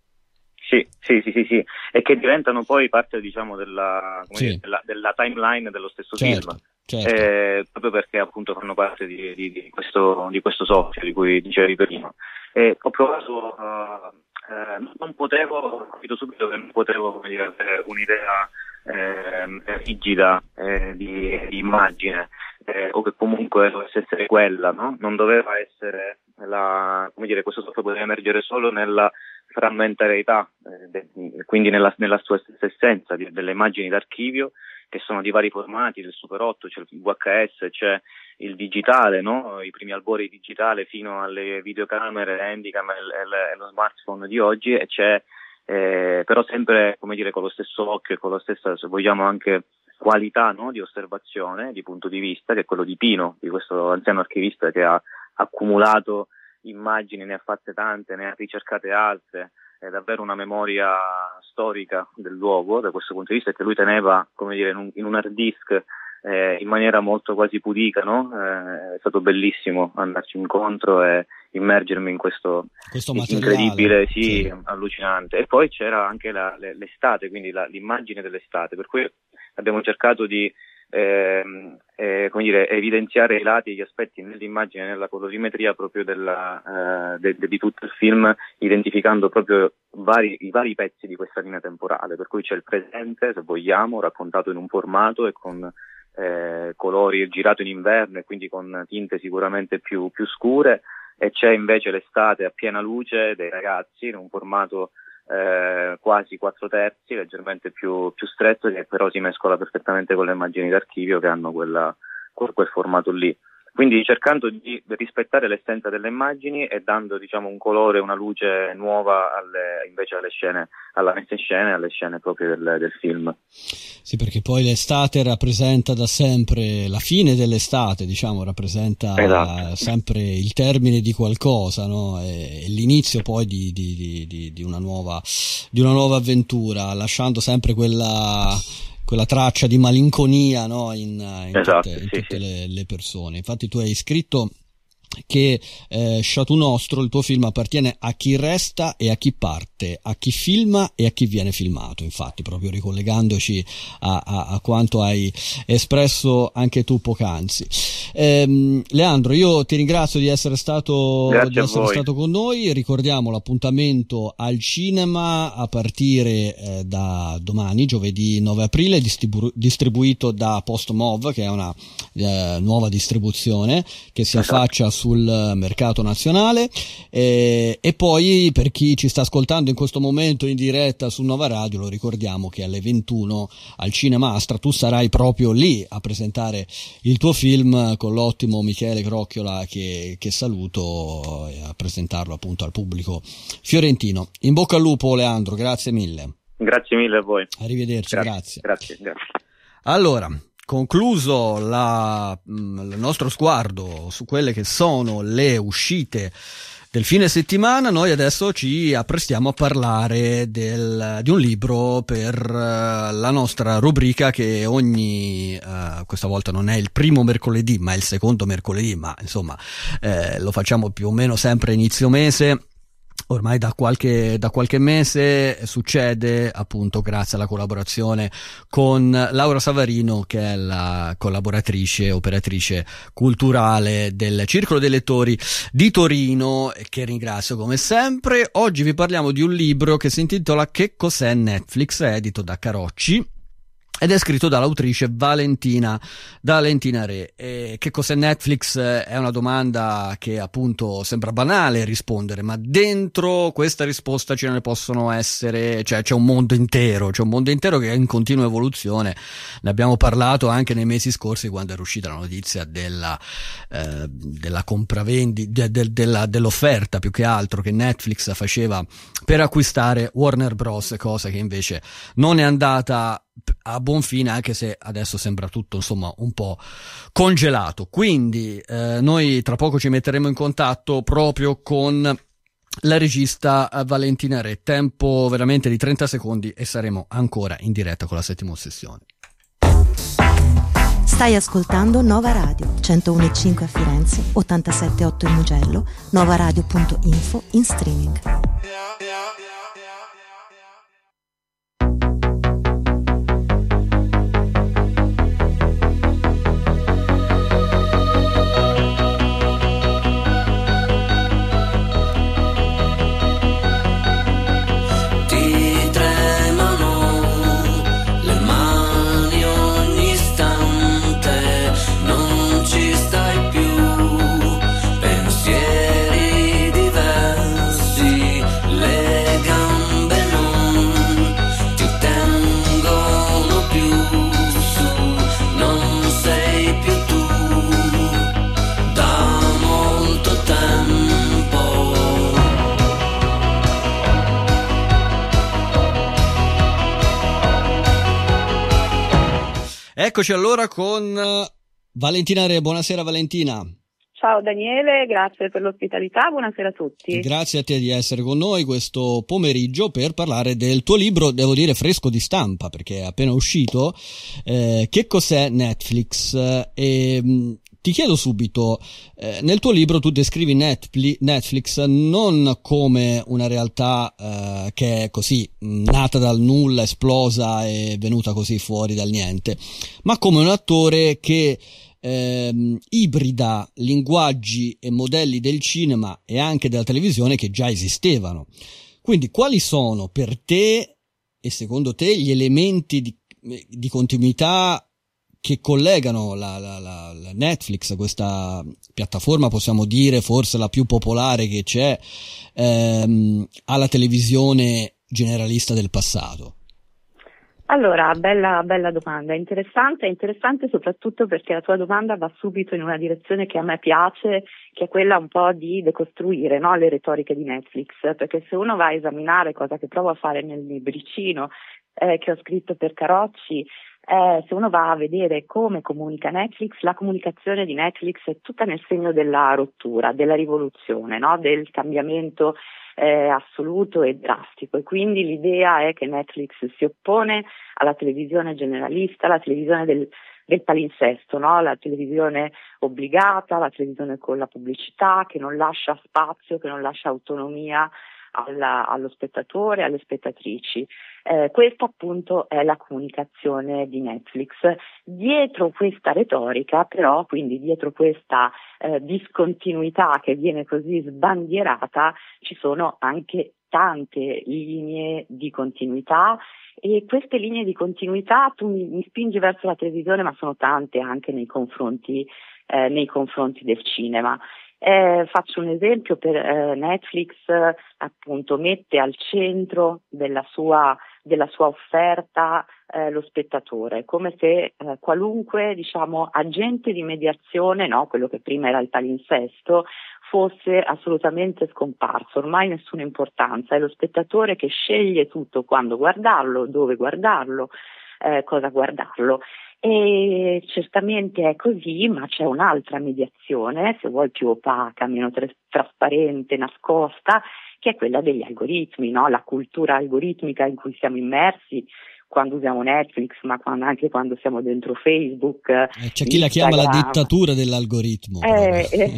Sì, sì, sì, sì, sì, e che diventano poi parte, diciamo, della, come sì. dire, della, della timeline dello stesso certo, film, certo. Eh, proprio perché appunto fanno parte di, di, di questo di questo soffio di cui dicevi prima. E ho provato, uh, eh, non potevo, ho capito subito che non potevo, come dire, avere un'idea eh, rigida eh, di, di immagine, eh, o che comunque dovesse essere quella, no? Non doveva essere la, come dire, questo soffio poteva emergere solo nella frammentarietà, eh, de, quindi nella, nella sua stessa essenza, di, delle immagini d'archivio che sono di vari formati, del Super otto, c'è il V H S, c'è il digitale, no? I primi albori digitale fino alle videocamere, le handicam e, e, e lo smartphone di oggi, e c'è eh, però sempre, come dire, con lo stesso occhio e con la stessa, se vogliamo, anche qualità, no? Di osservazione, di punto di vista, che è quello di Pino, di questo anziano archivista che ha accumulato immagini, ne ha fatte tante, ne ha ricercate altre, è davvero una memoria storica del luogo da questo punto di vista, e che lui teneva, come dire, in un, in un hard disk eh, in maniera molto quasi pudica, no? Eh, è stato bellissimo andarci incontro e immergermi in questo, questo incredibile, sì, sì, allucinante. E poi c'era anche la, l'estate, quindi la, l'immagine dell'estate, per cui abbiamo cercato di Eh, eh, come dire, evidenziare i lati e gli aspetti nell'immagine, nella colorimetria proprio della, eh, de, de, di tutto il film, identificando proprio vari, i vari pezzi di questa linea temporale, per cui c'è il presente, se vogliamo, raccontato in un formato e con eh, colori, girato in inverno e quindi con tinte sicuramente più, più scure, e c'è invece l'estate a piena luce dei ragazzi in un formato Eh, quasi quattro terzi, leggermente più, più stretto, che però si mescola perfettamente con le immagini d'archivio che hanno quella, quel, quel formato lì. Quindi cercando di rispettare l'essenza delle immagini e dando, diciamo, un colore, una luce nuova alle, invece alle scene, alla messa in scena e alle scene proprio del, del film. Sì, perché poi l'estate rappresenta da sempre la fine dell'estate, diciamo, rappresenta esatto. sempre il termine di qualcosa, no? E, e l'inizio poi di, di, di, di una nuova, di una nuova avventura, lasciando sempre quella quella traccia di malinconia, no? in, in esatto, tutte, in sì, tutte sì. Le, le persone. Infatti tu hai scritto che eh, Chateau Nostro, il tuo film, appartiene a chi resta e a chi parte, a chi filma e a chi viene filmato, infatti, proprio ricollegandoci a, a, a quanto hai espresso anche tu poc'anzi. ehm, Leandro, io ti ringrazio di essere stato di essere stato con noi. Ricordiamo l'appuntamento al cinema a partire eh, da domani, giovedì nove aprile, distribu- distribuito da Postmov, che è una eh, nuova distribuzione che si affaccia sul mercato nazionale, eh, e poi per chi ci sta ascoltando in questo momento in diretta su Nova Radio, lo ricordiamo che alle ventuno al Cinema Astra tu sarai proprio lì a presentare il tuo film con l'ottimo Michele Crocchiola, che, che saluto, e a presentarlo appunto al pubblico fiorentino. In bocca al lupo, Leandro, grazie mille. Grazie mille a voi. Arrivederci, grazie. Grazie, grazie. grazie. Allora, concluso la, il nostro sguardo su quelle che sono le uscite del fine settimana, noi adesso ci apprestiamo a parlare del, di un libro per uh, la nostra rubrica che ogni, uh, questa volta non è il primo mercoledì ma è il secondo mercoledì, ma insomma eh, lo facciamo più o meno sempre inizio mese. Ormai da qualche, da qualche mese succede, appunto, grazie alla collaborazione con Laura Savarino, che è la collaboratrice, operatrice culturale del Circolo dei Lettori di Torino, che ringrazio come sempre. Oggi vi parliamo di un libro che si intitola Che cos'è Netflix, è edito da Carocci ed è scritto dall'autrice Valentina Valentina Re. E che cos'è Netflix è una domanda che appunto sembra banale rispondere, ma dentro questa risposta ce ne possono essere, cioè c'è un mondo intero, c'è un mondo intero che è in continua evoluzione. Ne abbiamo parlato anche nei mesi scorsi, quando era uscita la notizia della eh, della compravendita, de, de, della, dell'offerta più che altro che Netflix faceva per acquistare Warner Bros., cosa che invece non è andata a buon fine, anche se adesso sembra tutto insomma un po' congelato. Quindi eh, noi tra poco ci metteremo in contatto proprio con la regista Valentina Re. Tempo veramente di trenta secondi e saremo ancora in diretta con la settima ossessione. Stai ascoltando Nova Radio, centouno e cinque a Firenze, ottantasette e otto in Mugello, novaradio punto info in streaming. Eccoci allora con Valentina Re. Buonasera Valentina. Ciao Daniele, grazie per l'ospitalità, buonasera a tutti. Grazie a te di essere con noi questo pomeriggio per parlare del tuo libro, devo dire fresco di stampa perché è appena uscito, eh, Che cos'è Netflix? E mh, ti chiedo subito, eh, nel tuo libro tu descrivi Netflix non come una realtà eh, che è così mh, nata dal nulla, esplosa e venuta così fuori dal niente, ma come un attore che ehm, ibrida linguaggi e modelli del cinema e anche della televisione che già esistevano. Quindi quali sono per te e secondo te gli elementi di, di continuità che collegano la, la, la, la Netflix, questa piattaforma, possiamo dire forse la più popolare che c'è, ehm, alla televisione generalista del passato? Allora, bella, bella domanda, interessante, interessante soprattutto perché la tua domanda va subito in una direzione che a me piace, che è quella un po' di decostruire, no, le retoriche di Netflix, perché se uno va a esaminare, cosa che provo a fare nel libricino eh, che ho scritto per Carocci, eh, se uno va a vedere come comunica Netflix, la comunicazione di Netflix è tutta nel segno della rottura, della rivoluzione, no, del cambiamento Eh, assoluto e drastico, e quindi l'idea è che Netflix si oppone alla televisione generalista, alla televisione del, del palinsesto, no? La televisione obbligata, la televisione con la pubblicità, che non lascia spazio, che non lascia autonomia alla, allo spettatore, alle spettatrici. Eh, questa appunto è la comunicazione di Netflix. Dietro questa retorica, però, quindi dietro questa eh, discontinuità che viene così sbandierata, ci sono anche tante linee di continuità, e queste linee di continuità tu mi, mi spingi verso la televisione, ma sono tante anche nei confronti, eh, nei confronti del cinema. Eh, faccio un esempio per eh, Netflix, eh, appunto mette al centro della sua, della sua offerta eh, lo spettatore, come se eh, qualunque, diciamo, agente di mediazione, no, quello che prima era il palinsesto, fosse assolutamente scomparso, ormai nessuna importanza, è lo spettatore che sceglie tutto, quando guardarlo, dove guardarlo, eh, cosa guardarlo. E certamente è così, ma c'è un'altra mediazione, se vuoi più opaca, meno tra- trasparente, nascosta, che è quella degli algoritmi, no? La cultura algoritmica in cui siamo immersi quando usiamo Netflix, ma quando, anche quando siamo dentro Facebook. Eh, c'è chi la chiama la dittatura dell'algoritmo. Eh, eh,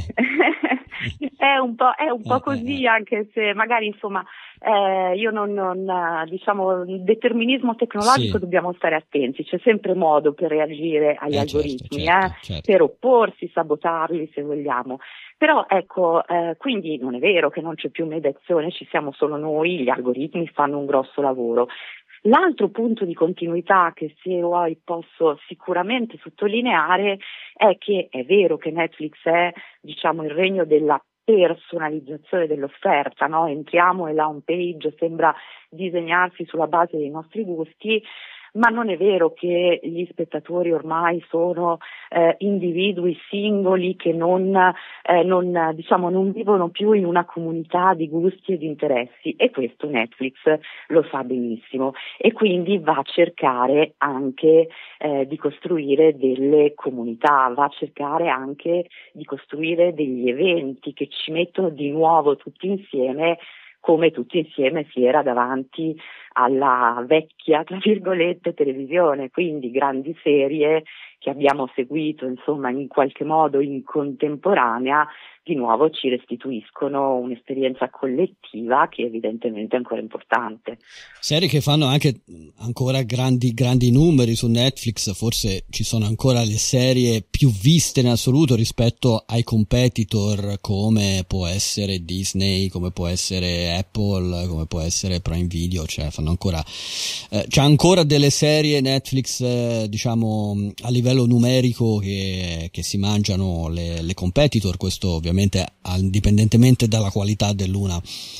è un po', è un po' così, anche se magari insomma eh, io non, non diciamo il determinismo tecnologico, sì, dobbiamo stare attenti, c'è sempre modo per reagire agli eh, algoritmi, certo, certo, eh, certo. per opporsi, sabotarli se vogliamo. Però ecco, eh, quindi non è vero che non c'è più mediazione, ci siamo solo noi, gli algoritmi fanno un grosso lavoro. L'altro punto di continuità che, se vuoi, posso sicuramente sottolineare è che è vero che Netflix è, diciamo, il regno della personalizzazione dell'offerta, no? Entriamo e la home page sembra disegnarsi sulla base dei nostri gusti, ma non è vero che gli spettatori ormai sono eh, individui singoli che non, eh, non, diciamo, non vivono più in una comunità di gusti e di interessi, e questo Netflix lo sa benissimo, e quindi va a cercare anche eh, di costruire delle comunità, va a cercare anche di costruire degli eventi che ci mettono di nuovo tutti insieme, come tutti insieme si era davanti alla vecchia, tra virgolette, televisione, quindi grandi serie che abbiamo seguito, insomma, in qualche modo in contemporanea, di nuovo ci restituiscono un'esperienza collettiva che evidentemente è ancora importante. Serie che fanno anche ancora grandi grandi numeri su Netflix, forse ci sono ancora le serie più viste in assoluto rispetto ai competitor, come può essere Disney, come può essere Apple, come può essere Prime Video, cioè fanno ancora eh, c'è ancora delle serie Netflix eh, diciamo a livello numerico che, che si mangiano le, le competitor, questo ovviamente indipendentemente dalla qualità dell'una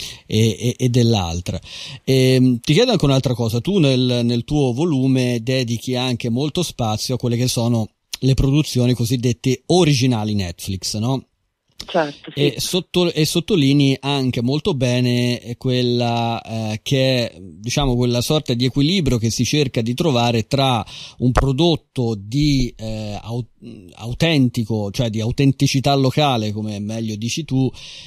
e, e, e dell'altra. E, ti chiedo anche un'altra cosa, tu nel, nel tuo volume dedichi anche molto spazio a quelle che sono le produzioni cosiddette originali Netflix, no? Certo, sì. E, sotto, e sottolinei anche molto bene quella eh, che è, diciamo, quella sorta di equilibrio che si cerca di trovare tra un prodotto di eh, aut- autentico, cioè di autenticità locale, come meglio dici tu,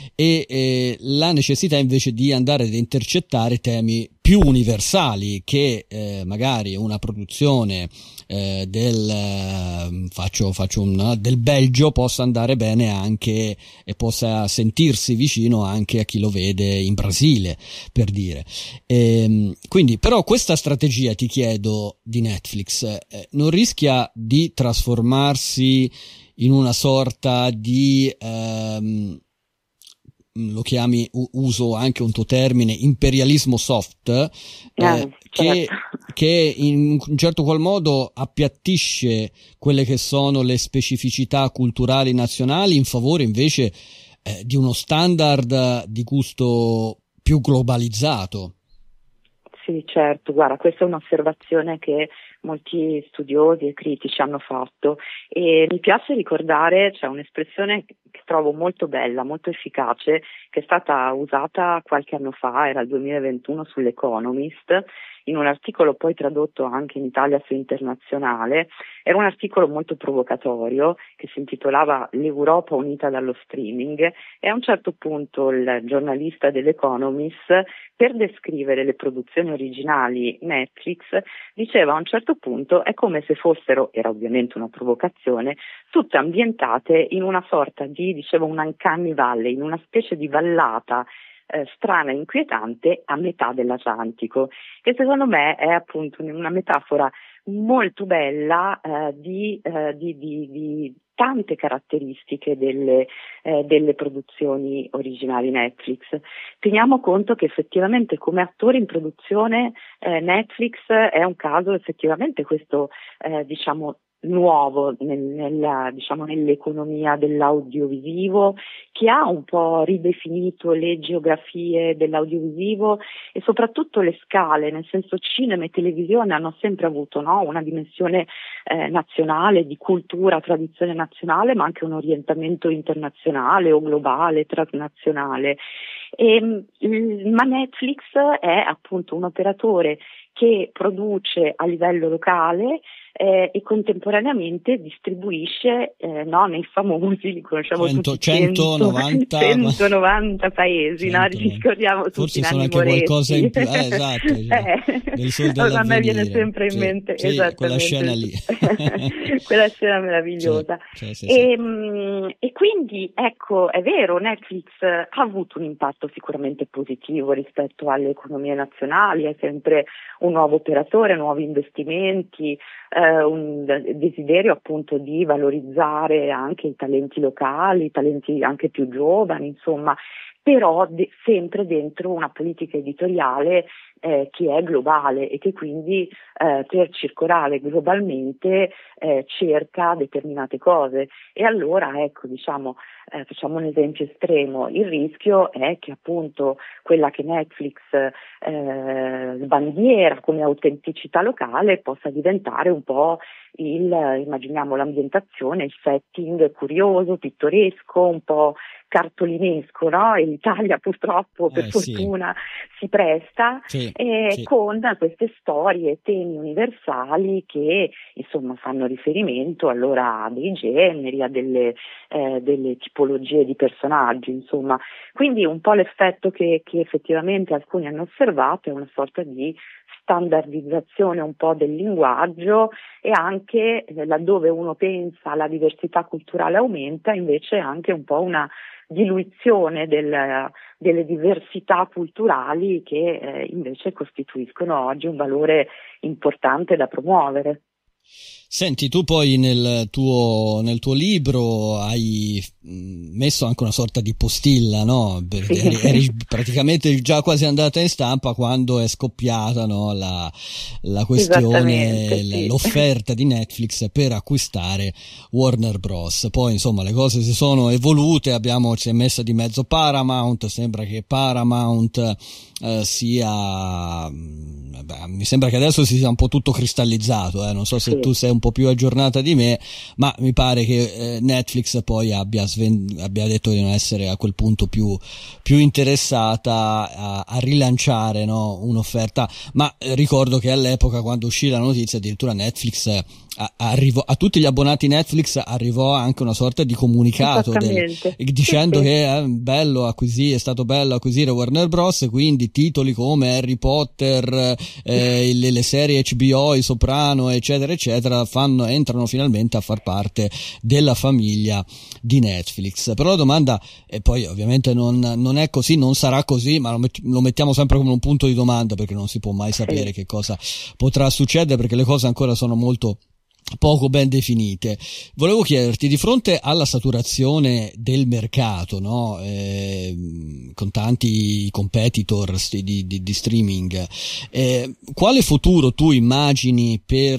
e eh, la necessità invece di andare ad intercettare temi più universali che eh, magari una produzione eh, del eh, faccio faccio un del Belgio possa andare bene anche e possa sentirsi vicino anche a chi lo vede in Brasile, per dire. E, quindi però questa strategia, ti chiedo, di Netflix eh, non rischia di trasformarsi in una sorta di ehm, lo chiami, uso anche un tuo termine, imperialismo soft, eh, eh, che, certo. che in un certo qual modo appiattisce quelle che sono le specificità culturali nazionali in favore invece eh, di uno standard di gusto più globalizzato. Sì, certo, guarda, questa è un'osservazione che molti studiosi e critici hanno fatto e mi piace ricordare, c'è un'espressione che trovo molto bella, molto efficace, che è stata usata qualche anno fa, era il duemilaventuno sull'Economist, in un articolo poi tradotto anche in Italia su Internazionale. Era un articolo molto provocatorio che si intitolava L'Europa unita dallo streaming e a un certo punto il giornalista dell'Economist, per descrivere le produzioni originali Netflix, diceva a un certo punto è come se fossero, era ovviamente una provocazione, tutte ambientate in una sorta di, diceva, un uncanny valley, in una specie di vallata Eh, strana e inquietante a metà dell'Atlantico, che secondo me è appunto una metafora molto bella eh, di, eh, di, di, di tante caratteristiche delle, eh, delle produzioni originali Netflix. Teniamo conto che effettivamente come attore in produzione eh, Netflix è un caso effettivamente questo eh, diciamo nuovo nel, nella, diciamo, nell'economia dell'audiovisivo, che ha un po' ridefinito le geografie dell'audiovisivo e soprattutto le scale, nel senso cinema e televisione hanno sempre avuto, no, una dimensione eh, nazionale, di cultura, tradizione nazionale, ma anche un orientamento internazionale o globale, transnazionale. E, ma Netflix è appunto un operatore che produce a livello locale eh, e contemporaneamente distribuisce eh, no, nei famosi, li conosciamo cento, tutti, centonovanta, centonovanta paesi, no? Ci scordiamo tutti forse sono Nanni anche Moretti. qualcosa in più, eh, esatto, eh. A me viene sempre in sì, mente sì, esattamente quella scena lì. Quella scena meravigliosa. Sì, sì, sì, e, sì. mh, e quindi ecco, è vero, Netflix ha avuto un impatto sicuramente positivo rispetto alle economie nazionali, è sempre un nuovo operatore, nuovi investimenti, eh, un desiderio appunto di valorizzare anche i talenti locali, i talenti anche più giovani, insomma, però de- sempre dentro una politica editoriale eh, che è globale e che quindi eh, per circolare globalmente eh, cerca determinate cose. E allora ecco, diciamo, eh, facciamo un esempio estremo, il rischio è che appunto quella che Netflix eh, bandiera come autenticità locale possa diventare un po' il, immaginiamo l'ambientazione, il setting curioso, pittoresco, un po' cartolinesco, no? E l'Italia purtroppo per eh, fortuna sì. si presta sì, eh, sì. con queste storie, temi universali che insomma fanno riferimento allora a dei generi, a delle, eh, delle tipologie di personaggi, insomma. Quindi un po' l'effetto che, che effettivamente alcuni hanno osservato è una sorta di standardizzazione un po' del linguaggio e anche eh, laddove uno pensa la diversità culturale aumenta, invece anche un po' una diluizione del, delle diversità culturali che eh, invece costituiscono oggi un valore importante da promuovere. Senti, tu poi nel tuo, nel tuo libro hai messo anche una sorta di postilla, no? Perché sì. eri, eri praticamente già quasi andata in stampa quando è scoppiata, no, la, la questione, sì. l'offerta di Netflix per acquistare Warner Bros. Poi insomma le cose si sono evolute, abbiamo, si è messa di mezzo Paramount, sembra che Paramount eh, sia, beh, mi sembra che adesso si sia un po' tutto cristallizzato, eh? Non so se sì. tu sei un po' più aggiornata di me, ma mi pare che eh, Netflix poi abbia, sven- abbia detto di non essere a quel punto più, più interessata a, a rilanciare, no, un'offerta, ma eh, ricordo che all'epoca quando uscì la notizia addirittura Netflix eh, arrivò, a tutti gli abbonati Netflix arrivò anche una sorta di comunicato del, dicendo sì, sì. che è bello acquisire, è stato bello acquisire Warner Bros, quindi titoli come Harry Potter, eh, le, le serie H B O, i Soprano, eccetera eccetera, fanno, entrano finalmente a far parte della famiglia di Netflix. Però la domanda, e poi ovviamente non, non è così, non sarà così, ma lo, met- lo mettiamo sempre come un punto di domanda perché non si può mai sapere sì. che cosa potrà succedere, perché le cose ancora sono molto poco ben definite. Volevo chiederti, di fronte alla saturazione del mercato, no, eh, con tanti competitors di, di, di streaming, eh, quale futuro tu immagini per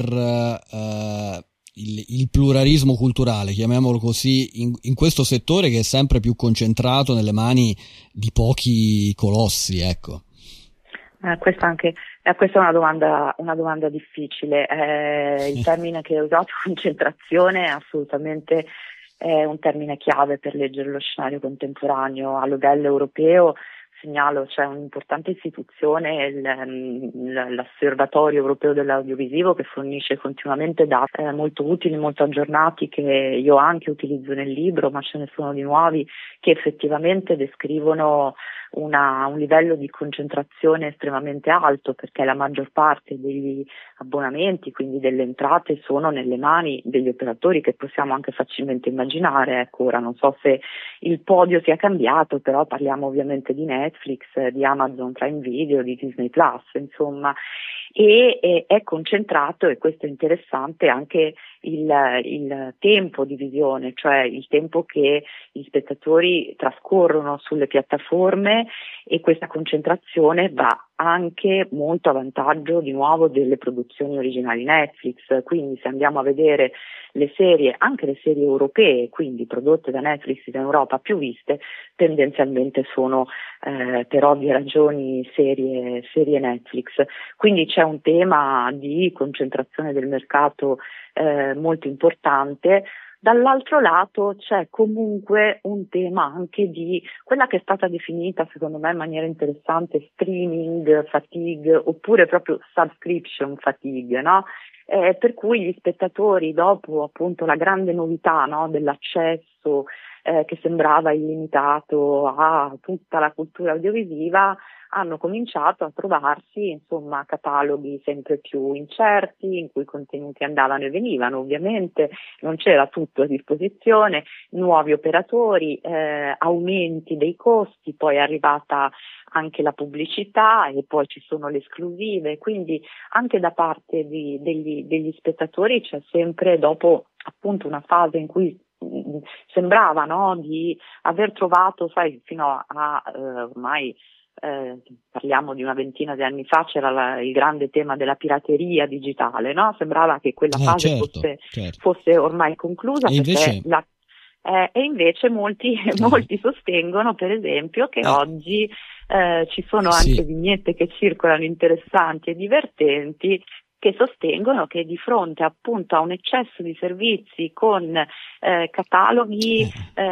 eh, il, il pluralismo culturale, chiamiamolo così, in, in questo settore che è sempre più concentrato nelle mani di pochi colossi, ecco? Eh, questa anche Eh, questa è una domanda, una domanda difficile. Eh, il termine che hai usato, concentrazione, è assolutamente è un termine chiave per leggere lo scenario contemporaneo. A livello europeo segnalo c'è un'importante istituzione, il, l'Osservatorio Europeo dell'Audiovisivo, che fornisce continuamente dati eh, molto utili, molto aggiornati, che io anche utilizzo nel libro, ma ce ne sono di nuovi che effettivamente descrivono una, un livello di concentrazione estremamente alto, perché la maggior parte degli abbonamenti, quindi delle entrate, sono nelle mani degli operatori, che possiamo anche facilmente immaginare. Ecco, ora non so se il podio sia cambiato, però parliamo ovviamente di Netflix, di Amazon Prime Video, di Disney Plus, insomma, e, e è concentrato, e questo è interessante, anche il, il tempo di visione, cioè il tempo che gli spettatori trascorrono sulle piattaforme, e questa concentrazione va anche molto a vantaggio di nuovo delle produzioni originali Netflix. Quindi se andiamo a vedere le serie, anche le serie europee, quindi prodotte da Netflix in Europa, più viste, tendenzialmente sono eh, per ovvie ragioni serie, serie Netflix. Quindi c'è un tema di concentrazione del mercato eh, molto importante. Dall'altro lato c'è comunque un tema anche di quella che è stata definita, secondo me in maniera interessante, streaming fatigue, oppure proprio subscription fatigue, no? Eh, per cui gli spettatori, dopo appunto la grande novità, no, dell'accesso eh, che sembrava illimitato a tutta la cultura audiovisiva, hanno cominciato a trovarsi, insomma, cataloghi sempre più incerti, in cui i contenuti andavano e venivano, ovviamente non c'era tutto a disposizione, nuovi operatori, eh, aumenti dei costi, poi è arrivata anche la pubblicità e poi ci sono le esclusive, quindi anche da parte di, degli, degli spettatori c'è sempre, dopo appunto una fase in cui mh, sembrava, no, di aver trovato, sai, fino a, a eh, ormai Eh, parliamo di una ventina di anni fa, c'era la, il grande tema della pirateria digitale, no? Sembrava che quella fase eh, certo, fosse, certo. fosse ormai conclusa, e perché invece... La, eh, e invece molti, eh. molti sostengono, per esempio, che eh. oggi eh, ci sono anche sì. vignette che circolano interessanti e divertenti, che sostengono che di fronte appunto a un eccesso di servizi con eh, cataloghi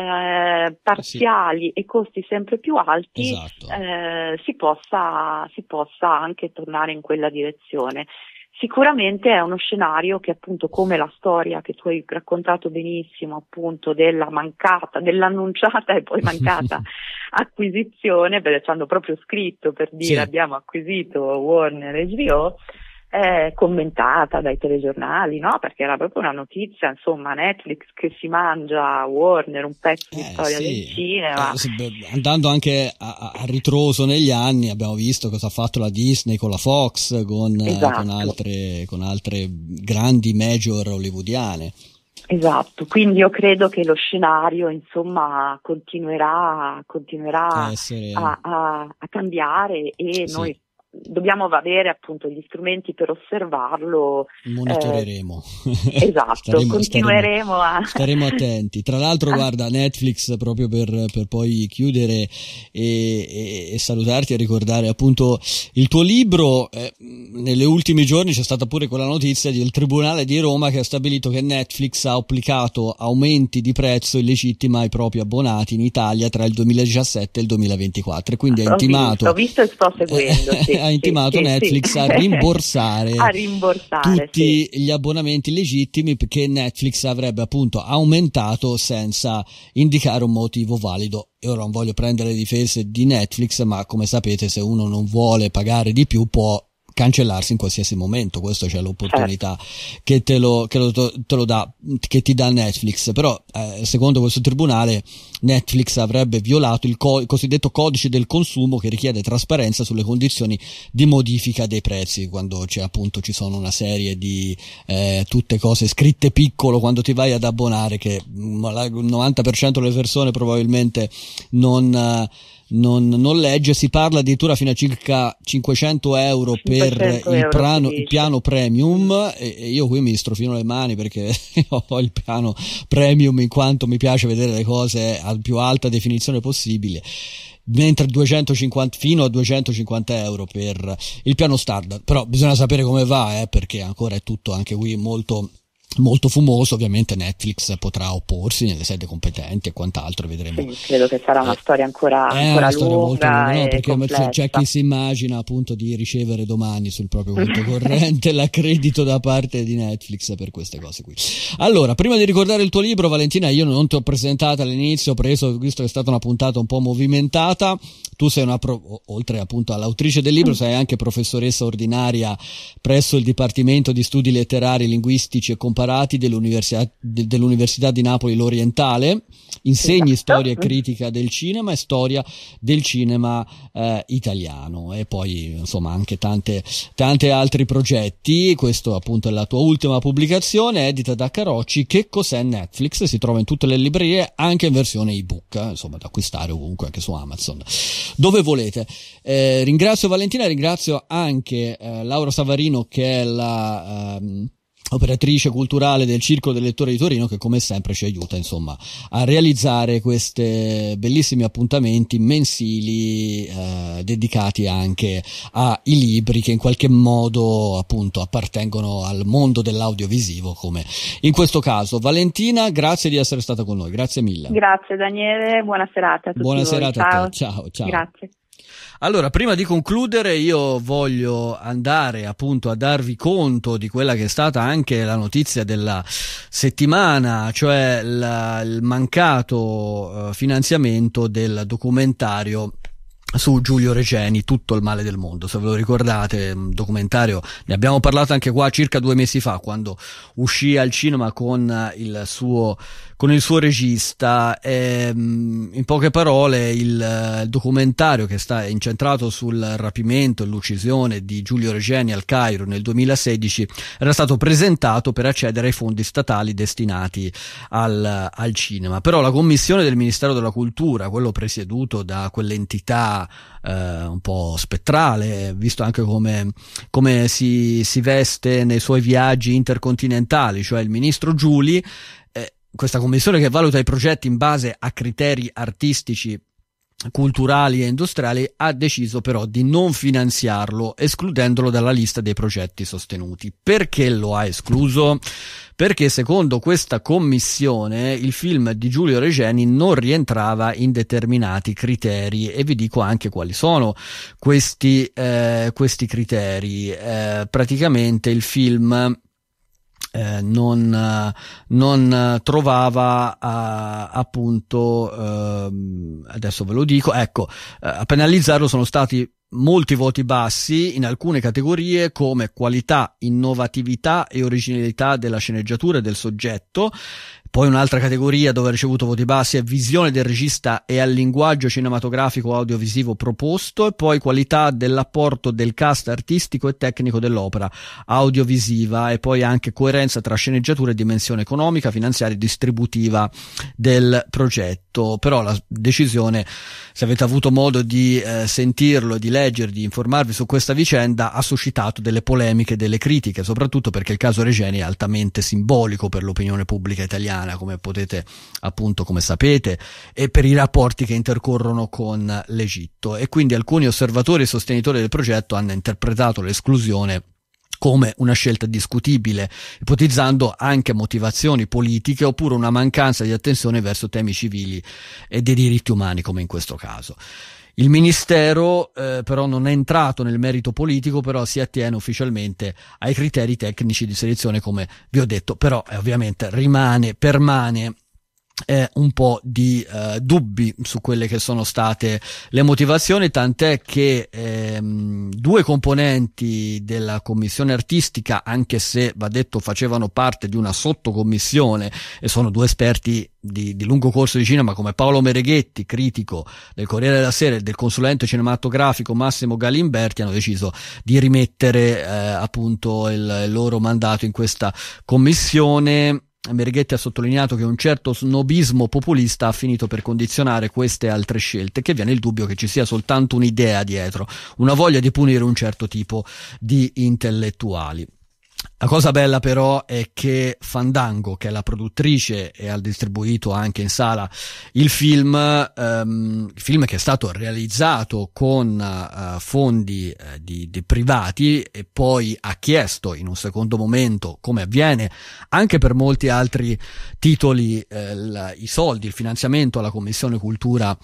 eh, parziali sì. e costi sempre più alti, esatto. eh, si possa, si possa anche tornare in quella direzione. Sicuramente è uno scenario che, appunto, come la storia che tu hai raccontato benissimo, appunto, della mancata, dell'annunciata e poi mancata acquisizione, perché ci hanno proprio scritto per dire sì. abbiamo acquisito Warner H B O, è commentata dai telegiornali, no? Perché era proprio una notizia, insomma, Netflix che si mangia Warner, un pezzo di eh, storia sì. del cinema. Eh, andando anche a, a ritroso negli anni, abbiamo visto cosa ha fatto la Disney con la Fox, con, esatto. con altre, con altre grandi major hollywoodiane. Esatto, quindi io credo che lo scenario, insomma, continuerà, continuerà a, essere... a, a, a cambiare, e sì. noi dobbiamo avere appunto gli strumenti per osservarlo. Monitoreremo. Eh, esatto, staremo, continueremo staremo, a... Staremo attenti. Tra l'altro, guarda, Netflix, proprio per, per poi chiudere e, e, e salutarti e ricordare appunto il tuo libro, eh, negli ultimi giorni c'è stata pure quella notizia del Tribunale di Roma che ha stabilito che Netflix ha applicato aumenti di prezzo illegittimi ai propri abbonati inItalia tra il duemiladiciassette e il duemilaventiquattro, e quindi ha intimato... Ho visto, ho visto e sto seguendo, eh, sì. ha intimato sì, Netflix sì. a rimborsare, a rimborsare tutti sì. gli abbonamenti legittimi, perché Netflix avrebbe appunto aumentato senza indicare un motivo valido. E ora non voglio prendere le difese di Netflix, ma come sapete, se uno non vuole pagare di più può cancellarsi in qualsiasi momento, questo c'è l'opportunità certo. che te lo, che lo te lo dà, che ti dà Netflix. Però eh, secondo questo tribunale Netflix avrebbe violato il, co- il cosiddetto codice del consumo, che richiede trasparenza sulle condizioni di modifica dei prezzi, quando c'è appunto ci sono una serie di eh, tutte cose scritte piccolo quando ti vai ad abbonare, che il novanta per cento delle persone probabilmente non non, non legge. Si parla addirittura fino a circa cinquecento euro per il, euro piano, il piano premium, e, e io qui mi strofino le mani perché ho il piano premium in quanto mi piace vedere le cose a più alta definizione possibile, mentre duecentocinquanta fino a duecentocinquanta euro per il piano standard. Però bisogna sapere come va, eh, perché ancora è tutto anche qui molto molto fumoso. Ovviamente Netflix potrà opporsi nelle sedi competenti e quant'altro, vedremo. Sì, credo che sarà una eh, storia ancora, è ancora una storia molto lunga, no? Perché c'è, c'è chi si immagina appunto di ricevere domani sul proprio conto corrente l'accredito da parte di Netflix per queste cose qui. Allora, prima di ricordare il tuo libro, Valentina, io non ti ho presentata all'inizio, ho preso, visto che è stata una puntata un po' movimentata. Tu sei una, pro, oltre appunto all'autrice del libro, sei anche professoressa ordinaria presso il Dipartimento di Studi Letterari, Linguistici e Comparati dell'Università, de, dell'Università di Napoli L'Orientale. Insegni esatto. storia e critica del cinema e storia del cinema eh, italiano, e poi insomma anche tante tante altri progetti. Questo appunto è la tua ultima pubblicazione, edita da Carocci. Che cos'è Netflix? Si trova in tutte le librerie, anche in versione ebook, eh, insomma da acquistare ovunque, anche su Amazon, dove volete. Eh, ringrazio Valentina, ringrazio anche eh, Laura Savarino, che è la ehm, operatrice culturale del Circolo del Lettore di Torino, che come sempre ci aiuta insomma a realizzare questi bellissimi appuntamenti mensili eh, dedicati anche ai libri che in qualche modo appunto appartengono al mondo dell'audiovisivo, come in questo caso. Valentina, grazie di essere stata con noi, grazie mille. Grazie Daniele, buona serata a tutti. Buona voi. serata ciao. a te, ciao ciao. Grazie. Allora, prima di concludere, io voglio andare appunto a darvi conto di quella che è stata anche la notizia della settimana, cioè la, il mancato uh, finanziamento del documentario su Giulio Regeni, Tutto il male del mondo. Se ve lo ricordate, un documentario, ne abbiamo parlato anche qua circa due mesi fa, quando uscì al cinema con il suo con il suo regista. E, in poche parole, il documentario, che sta incentrato sul rapimento e l'uccisione di Giulio Regeni al Cairo nel duemilasedici, era stato presentato per accedere ai fondi statali destinati al, al cinema. Però la commissione del Ministero della Cultura, quello presieduto da quell'entità eh, un po' spettrale, visto anche come, come si, si veste nei suoi viaggi intercontinentali, cioè il ministro Giuli, questa commissione che valuta i progetti in base a criteri artistici, culturali e industriali, ha deciso però di non finanziarlo, escludendolo dalla lista dei progetti sostenuti. Perché lo ha escluso? Perché secondo questa commissione il film di Giulio Regeni non rientrava in determinati criteri, e vi dico anche quali sono questi, eh, questi criteri. Eh, praticamente il film Eh, non, non trovava uh, appunto uh, adesso ve lo dico, ecco, uh, a penalizzarlo sono stati molti voti bassi in alcune categorie, come qualità, innovatività e originalità della sceneggiatura e del soggetto. Poi un'altra categoria dove ha ricevuto voti bassi è visione del regista e al linguaggio cinematografico audiovisivo proposto, e poi qualità dell'apporto del cast artistico e tecnico dell'opera audiovisiva, e poi anche coerenza tra sceneggiatura e dimensione economica, finanziaria e distributiva del progetto. Però la decisione, se avete avuto modo di eh, sentirlo, di leggere, di informarvi su questa vicenda, ha suscitato delle polemiche, delle critiche, soprattutto perché il caso Regeni è altamente simbolico per l'opinione pubblica italiana, come potete appunto, come sapete, e per i rapporti che intercorrono con l'Egitto. E quindi alcuni osservatori e sostenitori del progetto hanno interpretato l'esclusione come una scelta discutibile, ipotizzando anche motivazioni politiche oppure una mancanza di attenzione verso temi civili e dei diritti umani, come in questo caso. Il Ministero eh, però non è entrato nel merito politico, però si attiene ufficialmente ai criteri tecnici di selezione, come vi ho detto. Però eh, ovviamente rimane, permane eh, un po' di eh, dubbi su quelle che sono state le motivazioni, tant'è che ehm, due componenti della commissione artistica, anche se va detto facevano parte di una sottocommissione e sono due esperti Di, di lungo corso di cinema, come Paolo Mereghetti, critico del Corriere della Sera, e del consulente cinematografico Massimo Galimberti, hanno deciso di rimettere eh, appunto il, il loro mandato in questa commissione. Meneghetti ha sottolineato che un certo snobismo populista ha finito per condizionare queste altre scelte, che viene il dubbio che ci sia soltanto un'idea dietro, una voglia di punire un certo tipo di intellettuali. La cosa bella però è che Fandango, che è la produttrice e ha distribuito anche in sala il film, um, il film che è stato realizzato con uh, fondi uh, di, di privati, e poi ha chiesto in un secondo momento, come avviene anche per molti altri titoli, eh, la, i soldi, il finanziamento alla Commissione Cultura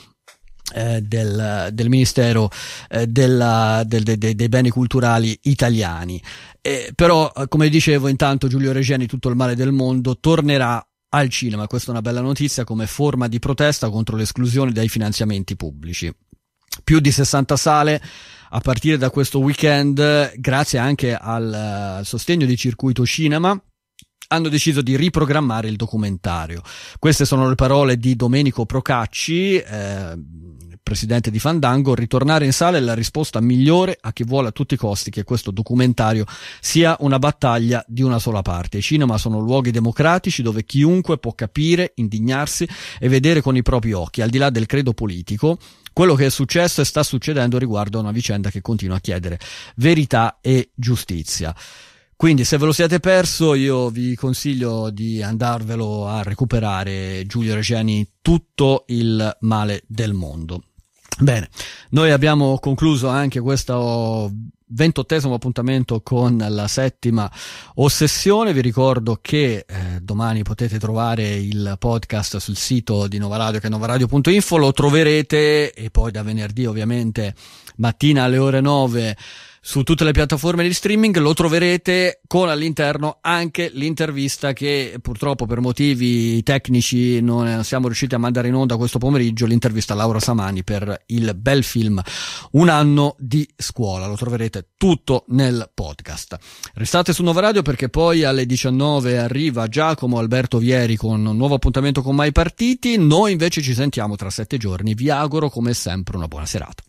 Eh, del, del Ministero eh, della, del, de, de, dei beni culturali italiani. Eh, però, come dicevo, intanto Giulio Regeni, Tutto il male del mondo, tornerà al cinema. Questa è una bella notizia come forma di protesta contro l'esclusione dai finanziamenti pubblici. Più di sessanta sale a partire da questo weekend, grazie anche al, al sostegno di Circuito Cinema, hanno deciso di riprogrammare il documentario. Queste sono le parole di Domenico Procacci, eh, presidente di Fandango. Ritornare in sala è la risposta migliore a chi vuole a tutti i costi che questo documentario sia una battaglia di una sola parte. I cinema sono luoghi democratici dove chiunque può capire, indignarsi e vedere con i propri occhi, al di là del credo politico, quello che è successo e sta succedendo riguardo a una vicenda che continua a chiedere verità e giustizia. Quindi, se ve lo siete perso, io vi consiglio di andarvelo a recuperare, Giulio Regeni, Tutto il male del mondo. Bene, noi abbiamo concluso anche questo ventottesimo appuntamento con la settima ossessione. Vi ricordo che eh, domani potete trovare il podcast sul sito di Nova Radio, che è novaradio punto info, lo troverete, e poi da venerdì ovviamente mattina alle ore nove su tutte le piattaforme di streaming. Lo troverete con all'interno anche l'intervista che purtroppo per motivi tecnici non siamo riusciti a mandare in onda questo pomeriggio, l'intervista a Laura Samani per il bel film Un anno di scuola. Lo troverete tutto nel podcast. Restate su Nova Radio, perché poi alle diciannove arriva Giacomo Alberto Vieri con un nuovo appuntamento con Mai Partiti. Noi invece ci sentiamo tra sette giorni. Vi auguro come sempre una buona serata.